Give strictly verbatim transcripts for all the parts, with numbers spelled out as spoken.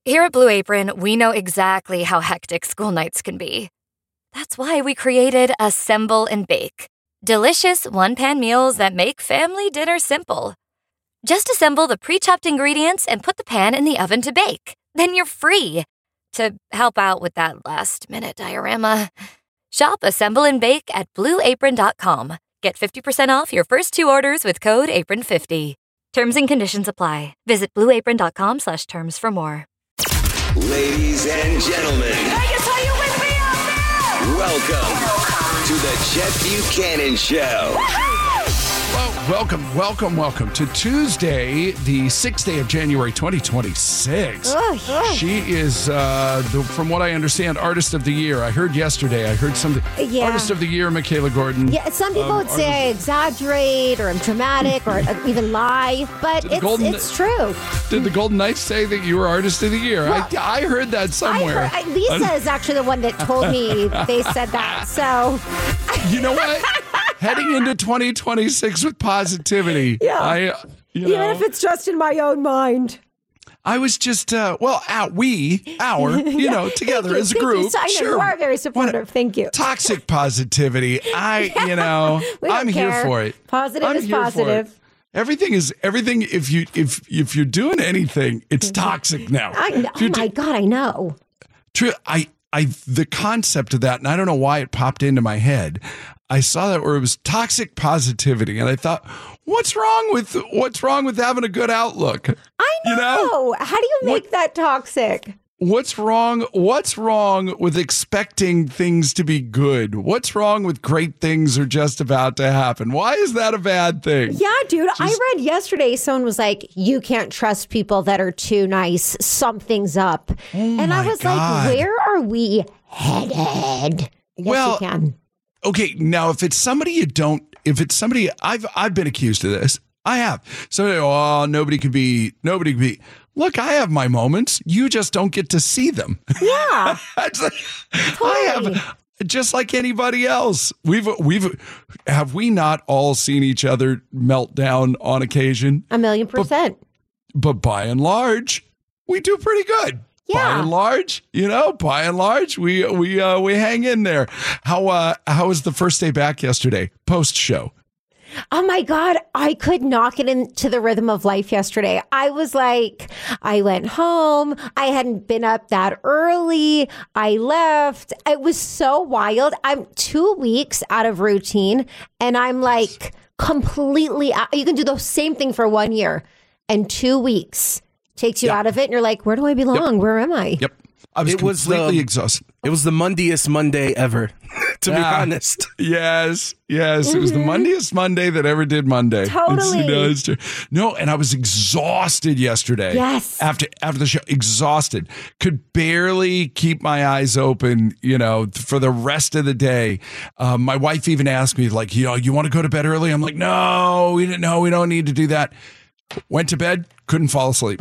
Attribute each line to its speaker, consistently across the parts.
Speaker 1: Here at Blue Apron, we know exactly how hectic school nights can be. That's why we created Assemble and Bake. Delicious one-pan meals that make family dinner simple. Just assemble the pre-chopped ingredients and put the pan in the oven to bake. Then you're free to help out with that last-minute diorama. Shop Assemble and Bake at blue apron dot com. Get fifty percent off your first two orders with code apron fifty. Terms and conditions apply. Visit blue apron dot com slash terms for more.
Speaker 2: Ladies and gentlemen,
Speaker 3: Vegas, are you with me out there?
Speaker 2: welcome to the Chet Buchanan Show.
Speaker 4: Well, welcome, welcome, welcome to Tuesday, the sixth day of January, twenty twenty-six.
Speaker 5: Oh, yeah.
Speaker 4: She is, uh, the, from what I understand, Artist of the Year. I heard yesterday, I heard something.
Speaker 5: Yeah.
Speaker 4: Artist of the Year, Michaela Gordon.
Speaker 5: Yeah, some people
Speaker 4: Um,
Speaker 5: would say I exaggerate or I'm dramatic or even lie, but
Speaker 4: Did the
Speaker 5: it's,
Speaker 4: Golden-
Speaker 5: it's true.
Speaker 4: Did the Golden Knights say that you were Artist of the Year?
Speaker 5: Well,
Speaker 4: I, I heard that
Speaker 5: I
Speaker 4: somewhere.
Speaker 5: heard, I- Lisa is actually the one that told me they said that. So,
Speaker 4: You know what? Heading into twenty twenty-six with positivity.
Speaker 6: Yeah.
Speaker 4: I, you
Speaker 6: Even
Speaker 4: know,
Speaker 6: if it's just in my own mind.
Speaker 4: I was just, uh, well, out, we, our, you know, together
Speaker 6: Thank you,
Speaker 4: as a
Speaker 6: thank
Speaker 4: group.
Speaker 6: You. So I know
Speaker 4: sure.
Speaker 6: you are very supportive. Thank you.
Speaker 4: Toxic positivity. I, you know,
Speaker 6: We don't
Speaker 4: I'm here
Speaker 6: care.
Speaker 4: for it.
Speaker 6: Positive
Speaker 4: I'm
Speaker 6: is
Speaker 4: here for it.
Speaker 6: positive.
Speaker 4: Everything is everything. If you if if you're doing anything, it's toxic now.
Speaker 6: I know.
Speaker 4: If you're
Speaker 6: Oh my
Speaker 4: do-
Speaker 6: God, I know.
Speaker 4: True. I I the concept of that, and I don't know why it popped into my head. I saw that where it was toxic positivity, and I thought, what's wrong with what's wrong with having a good outlook?
Speaker 6: I know.
Speaker 4: You know?
Speaker 6: How do you make
Speaker 4: What-
Speaker 6: that toxic?
Speaker 4: What's wrong? What's wrong with expecting things to be good? What's wrong with great things are just about to happen? Why is that a bad thing?
Speaker 6: Yeah, dude. I
Speaker 4: Just-
Speaker 6: read yesterday someone was like, you can't trust people that are too nice. Something's up. and I
Speaker 4: my
Speaker 6: was
Speaker 4: God.
Speaker 6: like, where are we headed? Yes,
Speaker 4: Well,
Speaker 6: you can.
Speaker 4: Okay, now if it's somebody you don't, if it's somebody I've I've been accused of this, I have. So oh, nobody can be, nobody can be. Look, I have my moments. You just don't get to see them.
Speaker 6: Yeah.
Speaker 4: That's like- I have just like anybody else. We've we've have we not all seen each other melt down on occasion?
Speaker 6: A million percent.
Speaker 4: But by and large, we do pretty good. By
Speaker 6: Yeah.
Speaker 4: and large, you know, by and large, we we uh, we hang in there. How uh, how was the first day back yesterday? Post show.
Speaker 6: Oh my God, I could not get into the rhythm of life yesterday. I was like, I went home. I hadn't been up that early. I left. It was so wild. I'm two weeks out of routine and I'm like completely out. You can do the same thing for one year and two weeks takes you
Speaker 4: Yep.
Speaker 6: out of it. And you're like, where do I belong? Where am I?
Speaker 4: Yep. I was
Speaker 7: It was
Speaker 4: completely
Speaker 7: the-
Speaker 4: exhausted.
Speaker 7: It was the Mondayest Monday ever, to be
Speaker 4: Yeah.
Speaker 7: honest.
Speaker 4: Yes, yes. It was the Mondayest Monday that ever did Monday. It's-
Speaker 6: Totally.
Speaker 4: you know, it's true. No, and I was exhausted yesterday.
Speaker 6: Yes.
Speaker 4: After after the show, exhausted. Could barely keep my eyes open, you know, for the rest of the day. Um, my wife even asked me, like, you know, you want to go to bed early? I'm like, no, we didn't know. We don't need to do that. Went to bed, couldn't fall asleep.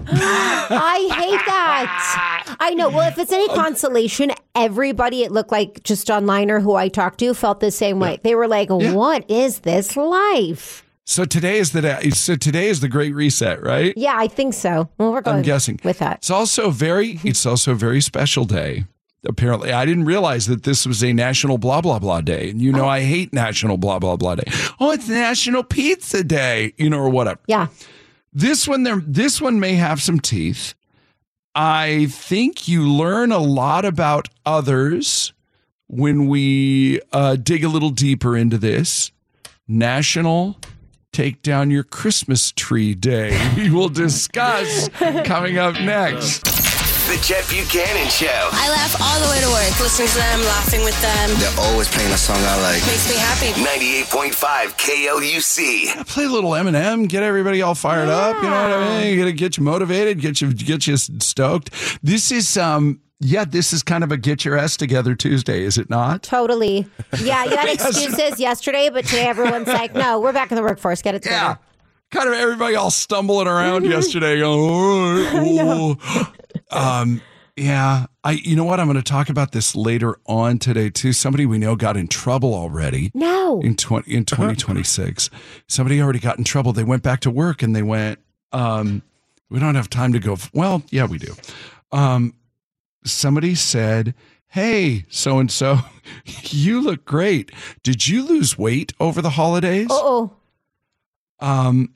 Speaker 6: I hate that. I know. Well, if it's any consolation, everybody, it looked like just online or who I talked to, felt the same way. They were like,
Speaker 4: Yeah.
Speaker 6: what is this life?
Speaker 4: So today is the day. So today is the Great Reset, right?
Speaker 6: Yeah, I think so. Well, we're going
Speaker 4: I'm guessing
Speaker 6: with that.
Speaker 4: It's also very. It's also a very special day. Apparently, I didn't realize that this was a national blah blah blah day. And you know, I hate national blah blah blah day. Oh, it's National Pizza Day, you know, or whatever.
Speaker 6: Yeah.
Speaker 4: This one, there. This one may have some teeth. I think you learn a lot about others when we uh, dig a little deeper into this. National Take Down Your Christmas Tree Day. We will discuss coming up next.
Speaker 2: The Chet Buchanan Show.
Speaker 3: I laugh all the way to work, listening to them, laughing with them.
Speaker 8: They're always playing a song I like.
Speaker 3: Makes me happy.
Speaker 2: ninety-eight point five K L U C.
Speaker 4: Play a little Eminem, get everybody all fired up. You know what I mean? Get, get you motivated, get you get you stoked. This is um. Yeah, this is kind of a get your ass together Tuesday, is it not?
Speaker 6: Totally. Yeah, you had excuses yesterday, but today everyone's like, no, we're back in the workforce. Get it together.
Speaker 4: Kind of everybody all stumbling around yesterday. Going, all right, oh. Um, yeah, I. You know what? I'm going to talk about this later on today too. Somebody we know got in trouble already.
Speaker 6: No.
Speaker 4: In twenty in twenty twenty-six, somebody already got in trouble. They went back to work and they went. Um, we don't have time to go. Well, yeah, we do. Um, somebody said, "Hey, so and so, you look great. Did you lose weight over the holidays?"
Speaker 6: Oh.
Speaker 4: Um.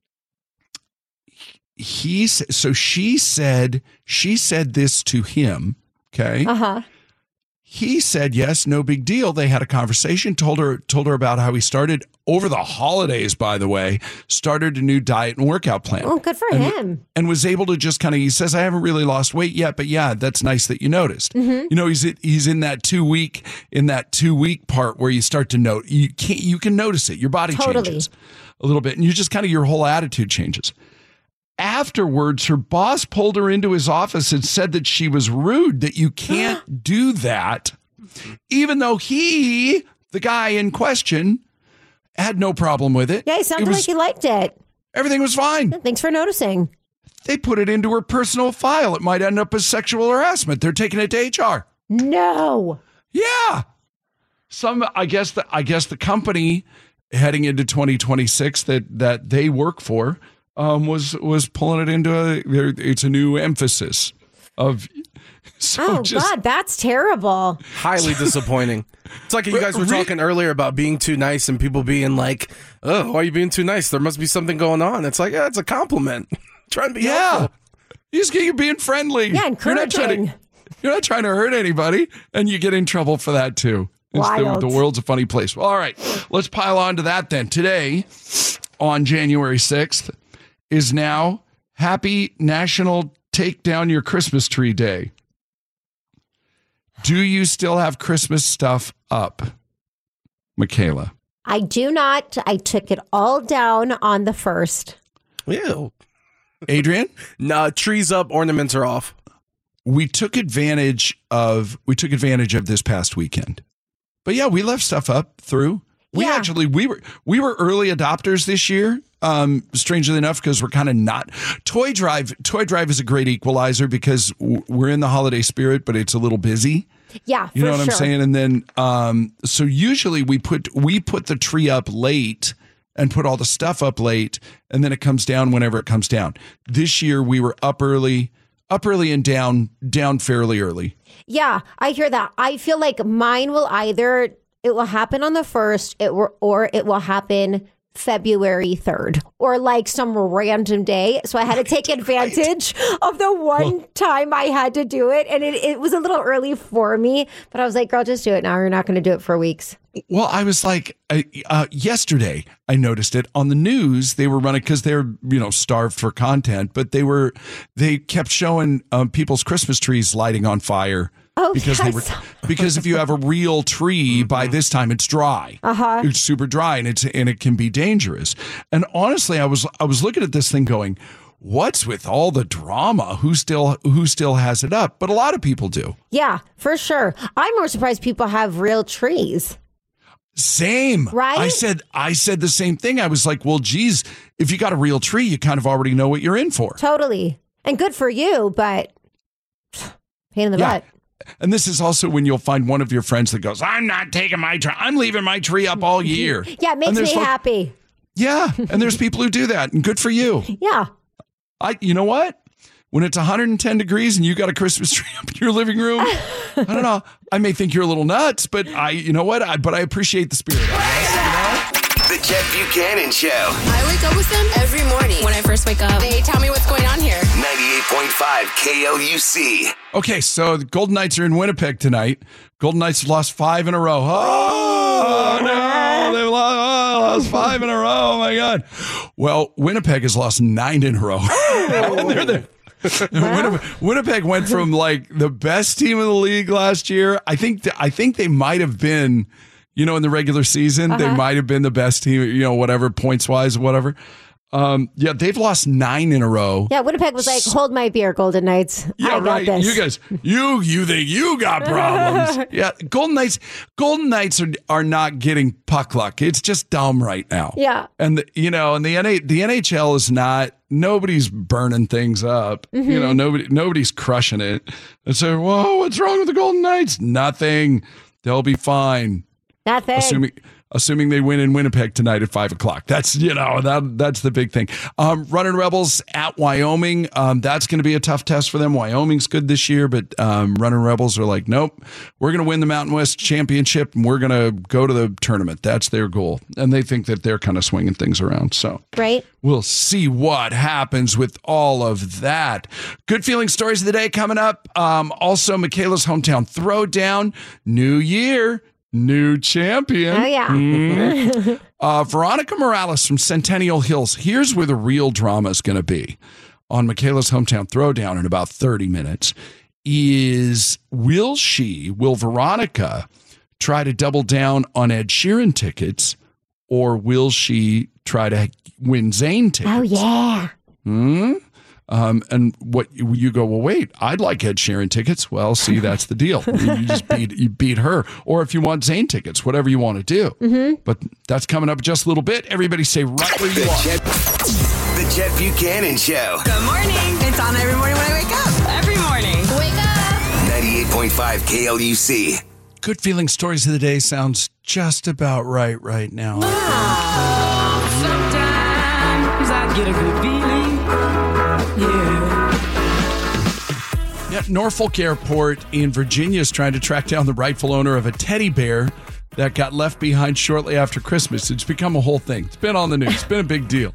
Speaker 4: He so she said she said this to him. Okay.
Speaker 6: Uh huh.
Speaker 4: He said, yes, no big deal. They had a conversation, told her, told her about how he started over the holidays, by the way, started a new diet and workout plan.
Speaker 6: Oh, good for
Speaker 4: and,
Speaker 6: him.
Speaker 4: And was able to just kind of, he says, I haven't really lost weight yet, but yeah, that's nice that you noticed.
Speaker 6: Mm-hmm.
Speaker 4: You know, he's, he's in that two week, in that two week part where you start to note, you can't, you can notice it. Your body
Speaker 6: Totally.
Speaker 4: changes a little bit and you just kind of, your whole attitude changes. Afterwards, her boss pulled her into his office and said that she was rude, that you can't do that, even though he, the guy in question, had no problem with it.
Speaker 6: Yeah, he sounded
Speaker 4: It was-
Speaker 6: like he liked it.
Speaker 4: Everything was fine.
Speaker 6: Thanks for noticing.
Speaker 4: They put it into her personal file. It might end up as sexual harassment. They're taking it to H R.
Speaker 6: No.
Speaker 4: Yeah. Some, I guess, the, I guess the company heading into twenty twenty-six that that they work for um, was was pulling it into a. It's a new emphasis of. So
Speaker 6: Oh,
Speaker 4: just,
Speaker 6: God, that's terrible.
Speaker 7: Highly disappointing. It's like you guys were
Speaker 4: Re-
Speaker 7: talking earlier about being too nice and people being like, oh, why are you being too nice? There must be something going on. It's like, yeah, it's a compliment. Try and be
Speaker 4: Yeah.
Speaker 7: helpful.
Speaker 4: You just get you being friendly.
Speaker 6: Yeah,
Speaker 4: You're not, trying
Speaker 6: encouraging.
Speaker 4: to, you're not trying to hurt anybody, and you get in trouble for that too. It's the,
Speaker 6: Wild.
Speaker 4: the world's a funny place. Well, all right, let's pile on to that then. Today, on January sixth, is now Happy National Take Down Your Christmas Tree Day. Do you still have Christmas stuff up, Michaela?
Speaker 6: I do not. I took it all down on the first.
Speaker 7: Ew.
Speaker 4: Adrian?
Speaker 7: Nah, trees up, ornaments are off.
Speaker 4: We took advantage of we took advantage of this past weekend. But yeah, we left stuff up through. We
Speaker 6: Yeah.
Speaker 4: actually we were we were early adopters this year. Um, strangely enough, because we're kind of not. Toy Drive Toy Drive is a great equalizer because w- we're in the holiday spirit, but it's a little busy.
Speaker 6: Yeah,
Speaker 4: You know
Speaker 6: for
Speaker 4: what
Speaker 6: sure.
Speaker 4: I'm saying? And then um, so usually we put we put the tree up late and put all the stuff up late, and then it comes down whenever it comes down. This year we were up early, up early and down down fairly early.
Speaker 6: Yeah, I hear that. I feel like mine will either it will happen on the first, it will, or it will happen February third, or like some random day. So I had to take advantage of the one time I had to do it, and it, it was a little early for me. But I was like, "Girl, just do it now. You're not going to do it for weeks."
Speaker 4: Well, I was like, uh, uh, yesterday I noticed it on the news. They were running because they're, you know, starved for content, but they were, they kept showing um, people's Christmas trees lighting on fire.
Speaker 6: Oh,
Speaker 4: because they were,
Speaker 6: yes.
Speaker 4: because if you have a real tree, by this time it's dry.
Speaker 6: Uh-huh.
Speaker 4: It's super dry and it's and it can be dangerous. And honestly, I was I was looking at this thing going, what's with all the drama? Who still who still has it up? But a lot of people do.
Speaker 6: Yeah, for sure. I'm more surprised people have real trees.
Speaker 4: Same.
Speaker 6: Right?
Speaker 4: I said I said the same thing. I was like, well, geez, if you got a real tree, you kind of already know what you're in for.
Speaker 6: Totally. And good for you, but pain in the
Speaker 4: Yeah.
Speaker 6: butt.
Speaker 4: And this is also when you'll find one of your friends that goes, I'm not taking my tree. I'm leaving my tree up all year.
Speaker 6: Yeah, it makes
Speaker 4: And there's
Speaker 6: me
Speaker 4: folk-
Speaker 6: happy.
Speaker 4: Yeah. And there's people who do that. And good for you.
Speaker 6: Yeah.
Speaker 4: I, you know what? When it's one hundred ten degrees and you got a Christmas tree up in your living room, I don't know. I may think you're a little nuts, but I, you know what? I, but I appreciate the spirit. I guess, you know?
Speaker 2: The Chet Buchanan Show.
Speaker 3: I wake up with them every morning. When I first wake up, they tell me what's going on here.
Speaker 2: ninety-eight point five K L U C.
Speaker 4: Okay, so the Golden Knights are in Winnipeg tonight. Golden Knights have lost five in a row. Oh, no. They've lost, oh, lost five in a row. Oh, my God. Well, Winnipeg has lost nine in a row. They're there. Winnipeg, Winnipeg went from like the best team in the league last year. I think th- I think they might have been, you know, in the regular season, they might have been the best team, you know, whatever, points wise, whatever. Um, yeah, they've lost nine in a row.
Speaker 6: Yeah, Winnipeg was like, hold my beer, Golden Knights.
Speaker 4: Yeah,
Speaker 6: I got
Speaker 4: right.
Speaker 6: this.
Speaker 4: You guys, you you think you got problems? Yeah, Golden Knights, Golden Knights are are not getting puck luck. It's just dumb right now.
Speaker 6: Yeah.
Speaker 4: and the, you know, and the N A the N H L is not. Nobody's burning things up.
Speaker 6: Mm-hmm.
Speaker 4: You know, nobody nobody's crushing it. And so, whoa, what's wrong with the Golden Knights? Nothing. They'll be fine.
Speaker 6: Nothing.
Speaker 4: Assuming assuming they win in Winnipeg tonight at five o'clock. That's, you know, that that's the big thing. Um, Running Rebels at Wyoming. Um, that's going to be a tough test for them. Wyoming's good this year, but um, Running Rebels are like, nope, we're going to win the Mountain West Championship and we're going to go to the tournament. That's their goal. And they think that they're kind of swinging things around. So
Speaker 6: Right.
Speaker 4: we'll see what happens with all of that. Good feeling stories of the day coming up. Um, also, Michaela's hometown throwdown. New year. New champion.
Speaker 6: Oh, yeah.
Speaker 4: Mhm. uh, Veronica Morales from Centennial Hills. Here's where the real drama is going to be on Michaela's hometown throwdown in about thirty minutes. Is will she, will Veronica try to double down on Ed Sheeran tickets, or will she try to win Zayn tickets?
Speaker 6: Oh, yeah.
Speaker 4: Hmm? Um, and what you go, well, wait, I'd like Ed Sheeran tickets. Well, see, that's the deal. You just beat you beat her. Or if you want Zayn tickets, whatever you want to do.
Speaker 6: Mm-hmm.
Speaker 4: But that's coming up just a little bit. Everybody say right where you
Speaker 2: The
Speaker 4: are.
Speaker 2: Chet, the Chet Buchanan Show.
Speaker 3: Good morning. It's on every morning when I wake up. Every morning. Wake up.
Speaker 2: ninety-eight point five K L U C.
Speaker 4: Good feeling stories of the day sounds just about right right now.
Speaker 9: Sometimes I get a good feeling. Yeah.
Speaker 4: Yeah, Norfolk Airport in Virginia is trying to track down the rightful owner of a teddy bear that got left behind shortly after Christmas. It's become a whole thing. It's been on the news. It's been a big deal.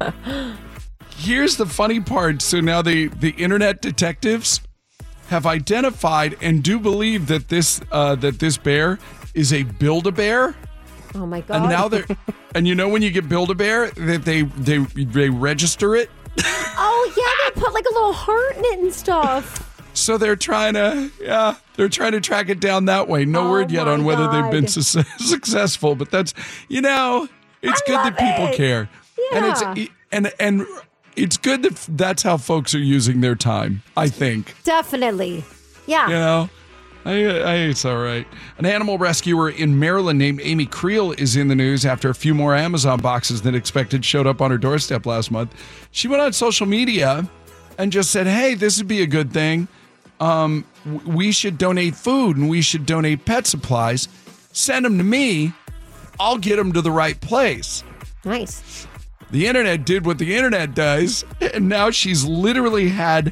Speaker 4: Here's the funny part. So now the, the internet detectives have identified and do believe that this uh, that this bear is a Build-A-Bear.
Speaker 6: Oh, my God.
Speaker 4: And now they're and you know when you get Build-A-Bear that they they they register it.
Speaker 6: Oh, yeah, they put like a little heart in it and stuff.
Speaker 4: So they're trying to, yeah, they're trying to track it down that way. No
Speaker 6: Oh
Speaker 4: word yet
Speaker 6: my
Speaker 4: on whether they've been
Speaker 6: God.
Speaker 4: su- successful, but that's, you know, it's
Speaker 6: I
Speaker 4: good that
Speaker 6: love
Speaker 4: people
Speaker 6: it.
Speaker 4: care, and
Speaker 6: Yeah.
Speaker 4: it's and and it's good that that's how folks are using their time. I think,
Speaker 6: Definitely. Yeah.
Speaker 4: you know, I, I it's all right. An animal rescuer in Maryland named Amy Creel is in the news after a few more Amazon boxes than expected showed up on her doorstep last month. She went on social media and just said, "Hey, this would be a good thing. Um, w- we should donate food and we should donate pet supplies. Send them to me. I'll get them to the right place."
Speaker 6: Nice.
Speaker 4: The internet did what the internet does, and now she's literally had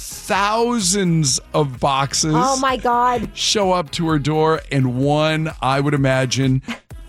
Speaker 4: thousands of boxes
Speaker 6: Oh, my God.
Speaker 4: show up to her door, and one, I would imagine,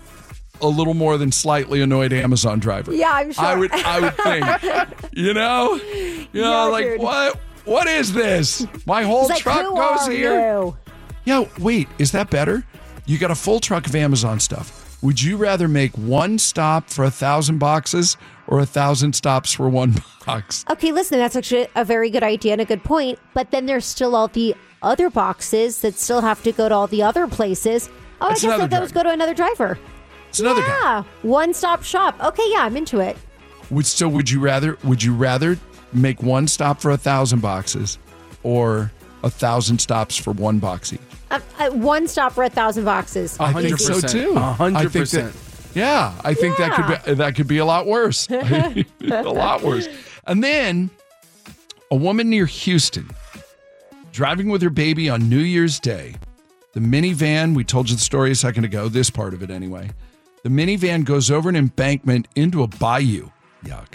Speaker 4: a little more than slightly annoyed Amazon driver.
Speaker 6: Yeah, I'm sure.
Speaker 4: I would, I would think, you know, you know,
Speaker 6: Yeah,
Speaker 4: like
Speaker 6: dude.
Speaker 4: what, what is this? My whole
Speaker 6: It's like,
Speaker 4: truck
Speaker 6: who
Speaker 4: goes
Speaker 6: are
Speaker 4: here.
Speaker 6: you?
Speaker 4: Yeah, wait, is that better? You got a full truck of Amazon stuff. Would you rather make one stop for a thousand boxes or a thousand stops for one box?
Speaker 6: Okay, listen, that's actually a very good idea and a good point. But then there's still all the other boxes that still have to go to all the other places. Oh,
Speaker 4: That's
Speaker 6: I guess
Speaker 4: another
Speaker 6: that those
Speaker 4: driver.
Speaker 6: go to another driver.
Speaker 4: It's another guy.
Speaker 6: Yeah, one-stop shop. Okay, yeah, I'm into it.
Speaker 4: Would so would you rather would you rather make one stop for a thousand boxes or a thousand stops for one box each?
Speaker 6: Uh, uh, one stop for a thousand boxes.
Speaker 4: I think so
Speaker 7: one hundred percent.
Speaker 4: too.
Speaker 7: one hundred
Speaker 4: I think that-
Speaker 7: percent.
Speaker 4: Yeah, I think that
Speaker 6: Yeah.
Speaker 4: could be that could be a lot worse. a lot worse. And then a woman near Houston driving with her baby on New Year's Day. The minivan, we told you the story a second ago, this part of it anyway. The minivan goes over an embankment into a bayou. Yuck.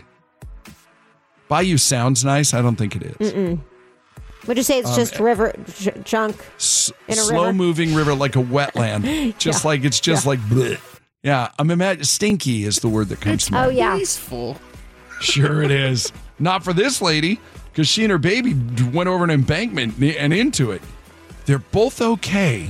Speaker 4: Bayou sounds nice. I don't think it is.
Speaker 6: Mm-mm. Would you say it's
Speaker 4: Um,
Speaker 6: just river j- junk
Speaker 4: S-
Speaker 6: in a
Speaker 4: slow
Speaker 6: river?
Speaker 4: moving river like a wetland. Just
Speaker 6: Yeah.
Speaker 4: like it's just
Speaker 6: Yeah.
Speaker 4: like bleh. Yeah, I'm imagining stinky is the word that comes to mind.
Speaker 6: Oh, yeah.
Speaker 7: Peaceful.
Speaker 4: Sure it is. Not for this lady, because she and her baby went over an embankment and into it. They're both okay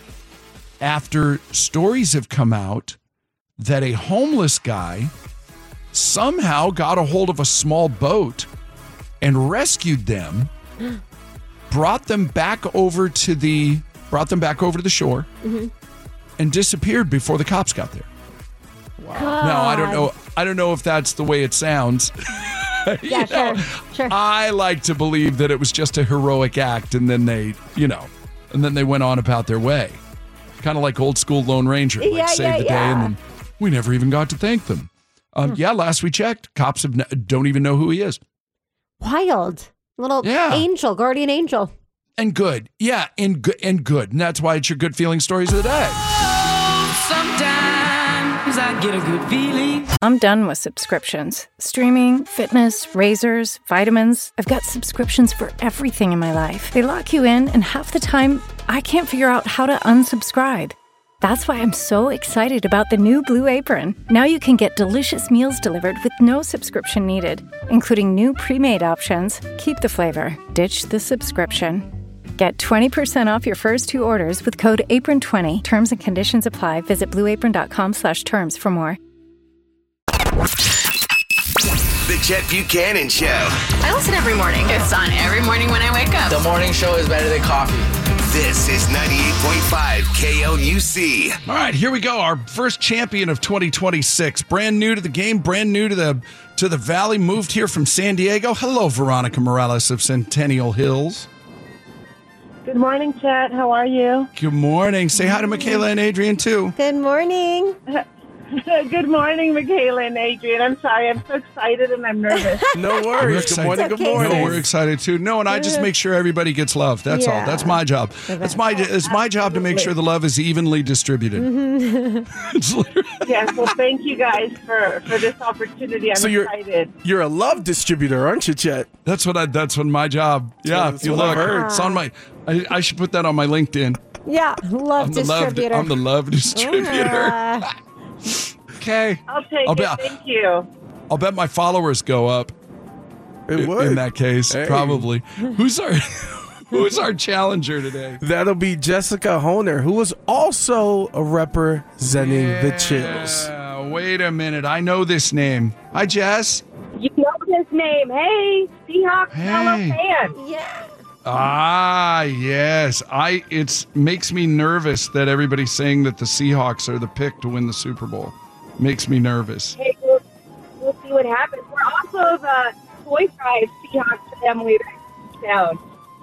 Speaker 4: after stories have come out that a homeless guy somehow got a hold of a small boat and rescued them, brought them back over to the brought them back over to the shore,
Speaker 6: Mhm.
Speaker 4: and disappeared before the cops got there. Now I don't know. I don't know if that's the way it sounds. You
Speaker 6: Yeah,
Speaker 4: know,
Speaker 6: sure, sure.
Speaker 4: I like to believe that it was just a heroic act, and then they, you know, and then they went on about their way, kind of like old school Lone Ranger, like
Speaker 6: Yeah,
Speaker 4: save
Speaker 6: yeah,
Speaker 4: the day,
Speaker 6: yeah.
Speaker 4: and then we never even got to thank them. Um, yeah, last we checked, cops have n- don't even know who he is.
Speaker 6: Wild. Little
Speaker 4: Yeah.
Speaker 6: angel, guardian angel.
Speaker 4: And good, yeah, and good, and good, and that's why it's your good feeling stories of the day.
Speaker 9: Sometimes get a good feeling.
Speaker 10: I'm done with subscriptions. Streaming, fitness, razors, vitamins. I've got subscriptions for everything in my life. They lock you in, and half the time, I can't figure out how to unsubscribe. That's why I'm so excited about the new Blue Apron. Now you can get delicious meals delivered with no subscription needed, including new pre-made options. Keep the flavor. Ditch the subscription. Get twenty percent off your first two orders with code apron twenty. Terms and conditions apply. Visit blueapron.com slash terms for more.
Speaker 2: The Chet Buchanan Show.
Speaker 3: I listen every morning. It's on every morning when I wake up.
Speaker 11: The morning show is better than coffee.
Speaker 2: This is ninety-eight point five K L U C.
Speaker 4: All right, here we go. Our first champion of twenty twenty-six. Brand new to the game, brand new to the to the Valley, moved here from San Diego. Hello, Veronica Morales of Centennial Hills.
Speaker 12: Good morning, Chet. How are you?
Speaker 4: Good morning. Say hi to Michaela and Adrian, too.
Speaker 6: Good morning.
Speaker 12: Good morning, Michaela and Adrian. I'm sorry. I'm so excited and I'm nervous.
Speaker 7: No worries. Good morning. Good morning.
Speaker 4: No, we're excited, too. No, and I just make sure everybody gets love. That's
Speaker 6: Yeah.
Speaker 4: all. That's my job. That's my It's my job to make sure the love is evenly distributed. It's literally-
Speaker 12: Yes, well, thank you guys for, for this opportunity. I'm
Speaker 7: So you're
Speaker 12: excited.
Speaker 7: you're a love distributor, aren't you, Chet?
Speaker 4: That's what I. That's what my job. Yeah,
Speaker 7: that's
Speaker 4: if you
Speaker 7: what I've
Speaker 4: look,
Speaker 7: heard.
Speaker 4: it's on my. I, I should put that on my LinkedIn.
Speaker 6: Yeah, love
Speaker 4: I'm the love.
Speaker 6: distributor.
Speaker 4: I'm the love distributor.
Speaker 6: Uh,
Speaker 4: Okay.
Speaker 12: I'll take
Speaker 4: I'll
Speaker 12: it.
Speaker 4: bet-
Speaker 12: Thank you.
Speaker 4: I'll bet my followers go up.
Speaker 7: It
Speaker 4: in,
Speaker 7: would.
Speaker 4: in that case,
Speaker 7: Hey.
Speaker 4: probably. Who's our Who's our challenger today?
Speaker 7: That'll be Jessica Honer, who was also a representing the Chills.
Speaker 4: Yeah, wait a minute. I know this name. Hi, Jess.
Speaker 12: You know his name. Hey, Seahawks fellow
Speaker 4: Hey.
Speaker 12: fan.
Speaker 6: yeah.
Speaker 4: Ah, yes. I. It's makes me nervous that everybody's saying that the Seahawks are the pick to win the Super Bowl. Makes me nervous.
Speaker 12: Hey, we'll, we'll see what happens. We're also the Toy Drive Seahawks family down.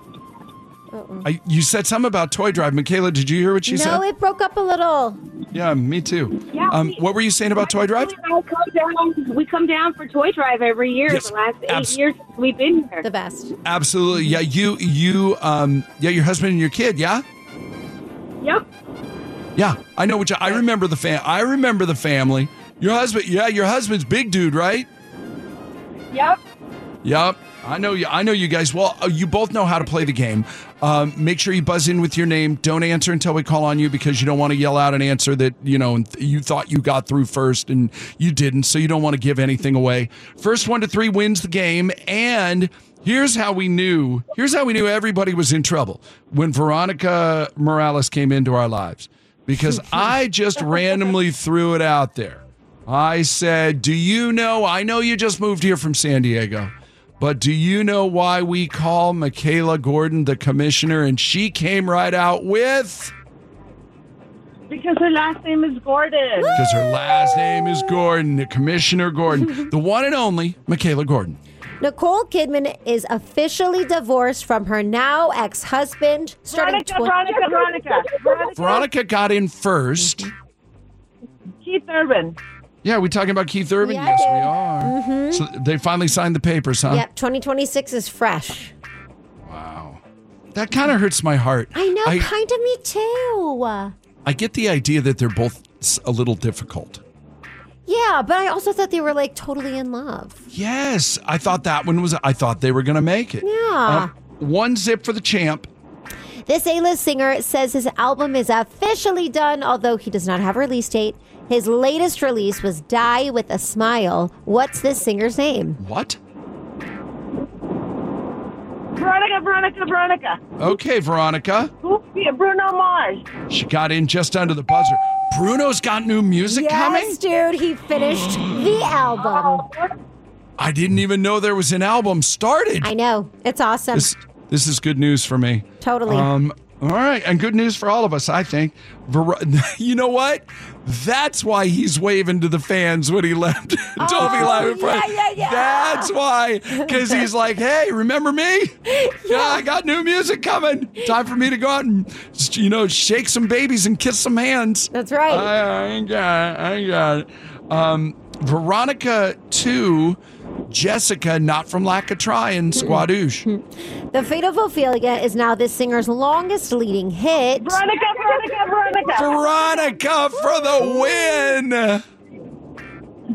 Speaker 4: I, you said something about Toy Drive. Michaela, did you hear what she
Speaker 6: No,
Speaker 4: said?
Speaker 6: it broke up a little.
Speaker 4: Yeah, me too.
Speaker 12: Yeah,
Speaker 4: um,
Speaker 12: we-
Speaker 4: what were you saying about Toy Drive?
Speaker 12: We come down, we come down for Toy Drive every year.
Speaker 4: Yes,
Speaker 12: the last eight
Speaker 4: abs-
Speaker 12: years since we've been here.
Speaker 6: The best.
Speaker 4: Absolutely. Yeah, you, you, um, yeah, your husband and your kid. Yeah.
Speaker 12: Yep.
Speaker 4: Yeah, I know what you, I remember the fam. I remember the family. Your husband, yeah, your husband's big dude, right?
Speaker 12: Yep.
Speaker 4: Yep. I know you. I know you guys. Well, uh, you both know how to play the game. Um, make sure you buzz in with your name. Don't answer until we call on you because you don't want to yell out an answer that you know and th- you thought you got through first and you didn't. So you don't want to give anything away. First one to three wins the game. And here's how we knew. Here's how we knew everybody was in trouble when Veronica Morales came into our lives because I just randomly threw it out there. I said, "Do you know? I know you just moved here from San Diego." But do you know why we call Michaela Gordon the commissioner? And she came right out with...
Speaker 12: Because her last name is Gordon.
Speaker 4: Because her last name is Gordon, Commissioner Gordon. The one and only Michaela Gordon.
Speaker 6: Nicole Kidman is officially divorced from her now ex-husband. Starting
Speaker 12: Veronica,
Speaker 6: tw-
Speaker 12: Veronica, Veronica, Veronica.
Speaker 4: Veronica got in first.
Speaker 12: Keith Urban.
Speaker 4: Yeah, we talking about Keith Urban?
Speaker 6: Yeah,
Speaker 4: Yes,
Speaker 6: I
Speaker 4: we
Speaker 6: did.
Speaker 4: are.
Speaker 6: Mm-hmm.
Speaker 4: So they finally signed the papers, huh?
Speaker 6: Yep, twenty twenty-six is fresh.
Speaker 4: Wow. That kind of hurts my heart.
Speaker 6: I know,
Speaker 4: I,
Speaker 6: kind of me too.
Speaker 4: I get the idea that they're both s- a little difficult.
Speaker 6: Yeah, but I also thought they were like totally in love.
Speaker 4: Yes, I thought that one was, I thought they were going to make it.
Speaker 6: Yeah.
Speaker 4: Um, one zip for the champ.
Speaker 6: This A-list singer says his album is officially done, although he does not have a release date. His latest release was Die with a Smile. What's this singer's name?
Speaker 4: What?
Speaker 12: Veronica, Veronica, Veronica.
Speaker 4: Okay, Veronica.
Speaker 12: Who? Yeah, Bruno Mars.
Speaker 4: She got in just under the buzzer. Bruno's got new music coming?
Speaker 6: Yes, dude, he finished the album.
Speaker 4: I didn't even know there was an album started.
Speaker 6: I know. It's awesome.
Speaker 4: This, this is good news for me.
Speaker 6: Totally.
Speaker 4: Um, all right, and good news for all of us, I think. Ver- you know what? That's why he's waving to the fans when he left Dolby
Speaker 6: Oh,
Speaker 4: Live in front.
Speaker 6: yeah, yeah, yeah.
Speaker 4: That's why, because he's like, hey, remember me? Yeah, I got new music coming. Time for me to go out and, you know, shake some babies and kiss some hands.
Speaker 6: That's right.
Speaker 4: I, I ain't got it. I ain't got it. Um, Veronica two, Jessica, not from lack of trying, Squadoosh.
Speaker 6: The Fate of Ophelia is now this singer's longest leading hit.
Speaker 12: Veronica, Veronica, Veronica.
Speaker 4: Veronica for the win.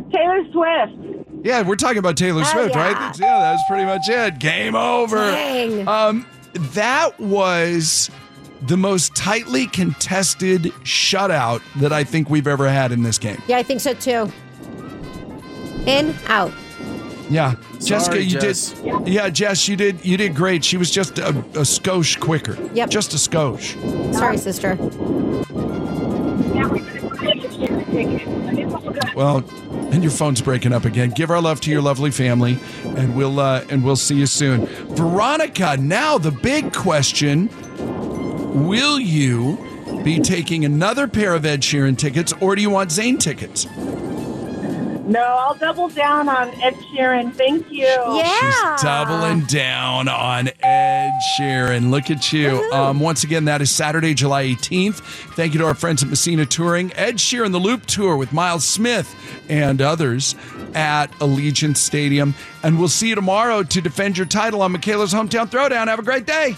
Speaker 12: Taylor Swift.
Speaker 4: Yeah, we're talking about Taylor
Speaker 6: Oh,
Speaker 4: Swift,
Speaker 6: yeah.
Speaker 4: right? That's, yeah, that was pretty much it. Game over.
Speaker 6: Dang.
Speaker 4: Um, that was the most tightly contested shutout that I think we've ever had in this game.
Speaker 6: Yeah, I think so too. In, out.
Speaker 4: Yeah, Jessica, you
Speaker 7: Jess.
Speaker 4: did. Yeah, Jess, you did. You did great. She was just a, a skosh quicker.
Speaker 6: Yep.
Speaker 4: Just a skosh.
Speaker 6: Sorry, sister.
Speaker 12: Yeah, we could have It's all good.
Speaker 4: Well, and your phone's breaking up again. Give our love to your lovely family, and we'll uh, and we'll see you soon. Veronica, now the big question: will you be taking another pair of Ed Sheeran tickets, or do you want Zayn tickets?
Speaker 12: No, I'll double down on Ed Sheeran. Thank you.
Speaker 6: Yeah.
Speaker 4: She's doubling down on Ed Sheeran. Look at you. Um, once again, that is Saturday, July eighteenth. Thank you to our friends at Messina Touring. Ed Sheeran, the Loop Tour with Miles Smith and others at Allegiant Stadium. And we'll see you tomorrow to defend your title on Michaela's Hometown Throwdown. Have a great day.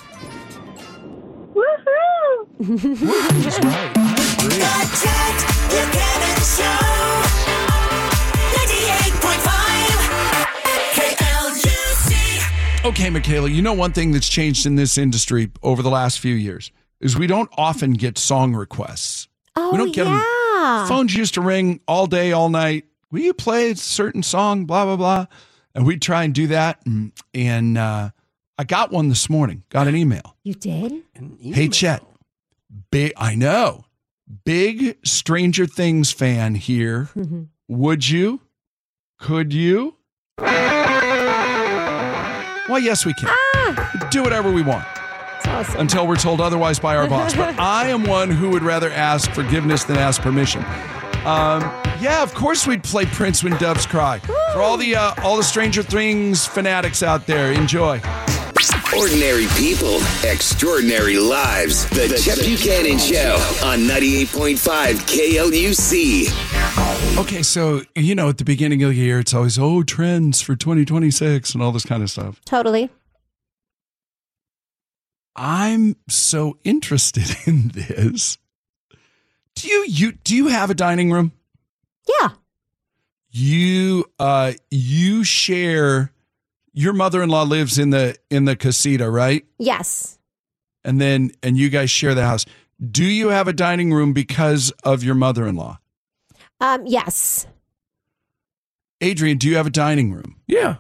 Speaker 12: Woohoo!
Speaker 4: That's right. I agree.
Speaker 9: The Chet Buchanan Show. ninety-eight point five K L U C.
Speaker 4: Okay, Michaela, you know one thing that's changed in this industry over the last few years is we don't often get song requests.
Speaker 6: Oh,
Speaker 4: we don't get
Speaker 6: yeah.
Speaker 4: them. Phones used to ring all day, all night. Will you play a certain song, blah, blah, blah? And we'd try and do that. And, and uh, I got one this morning, got an email.
Speaker 6: You did?
Speaker 4: Hey, Chet. Big, I know. Big Stranger Things fan here. Would you? Could you? Well, yes, we can.
Speaker 6: Ah,
Speaker 4: Do whatever we want
Speaker 6: that's awesome.
Speaker 4: until we're told otherwise by our boss. But I am one who would rather ask forgiveness than ask permission. Um, yeah, of course we'd play Prince When Doves Cry. For all the uh, all the Stranger Things fanatics out there, enjoy.
Speaker 2: Ordinary people, extraordinary lives. The, the Chet Buchanan Show on ninety-eight point five K L U C.
Speaker 4: Okay, so, you know, at the beginning of the year, it's always, oh, trends for twenty twenty-six and all this kind of stuff.
Speaker 6: Totally.
Speaker 4: I'm so interested in this. Do you, you do you have a dining room?
Speaker 6: Yeah.
Speaker 4: You uh you share your mother-in-law lives in the in the casita, right?
Speaker 6: Yes.
Speaker 4: And then and you guys share the house. Do you have a dining room because of your mother-in-law?
Speaker 6: Um, yes.
Speaker 4: Adrian, do you have a dining room?
Speaker 7: Yeah.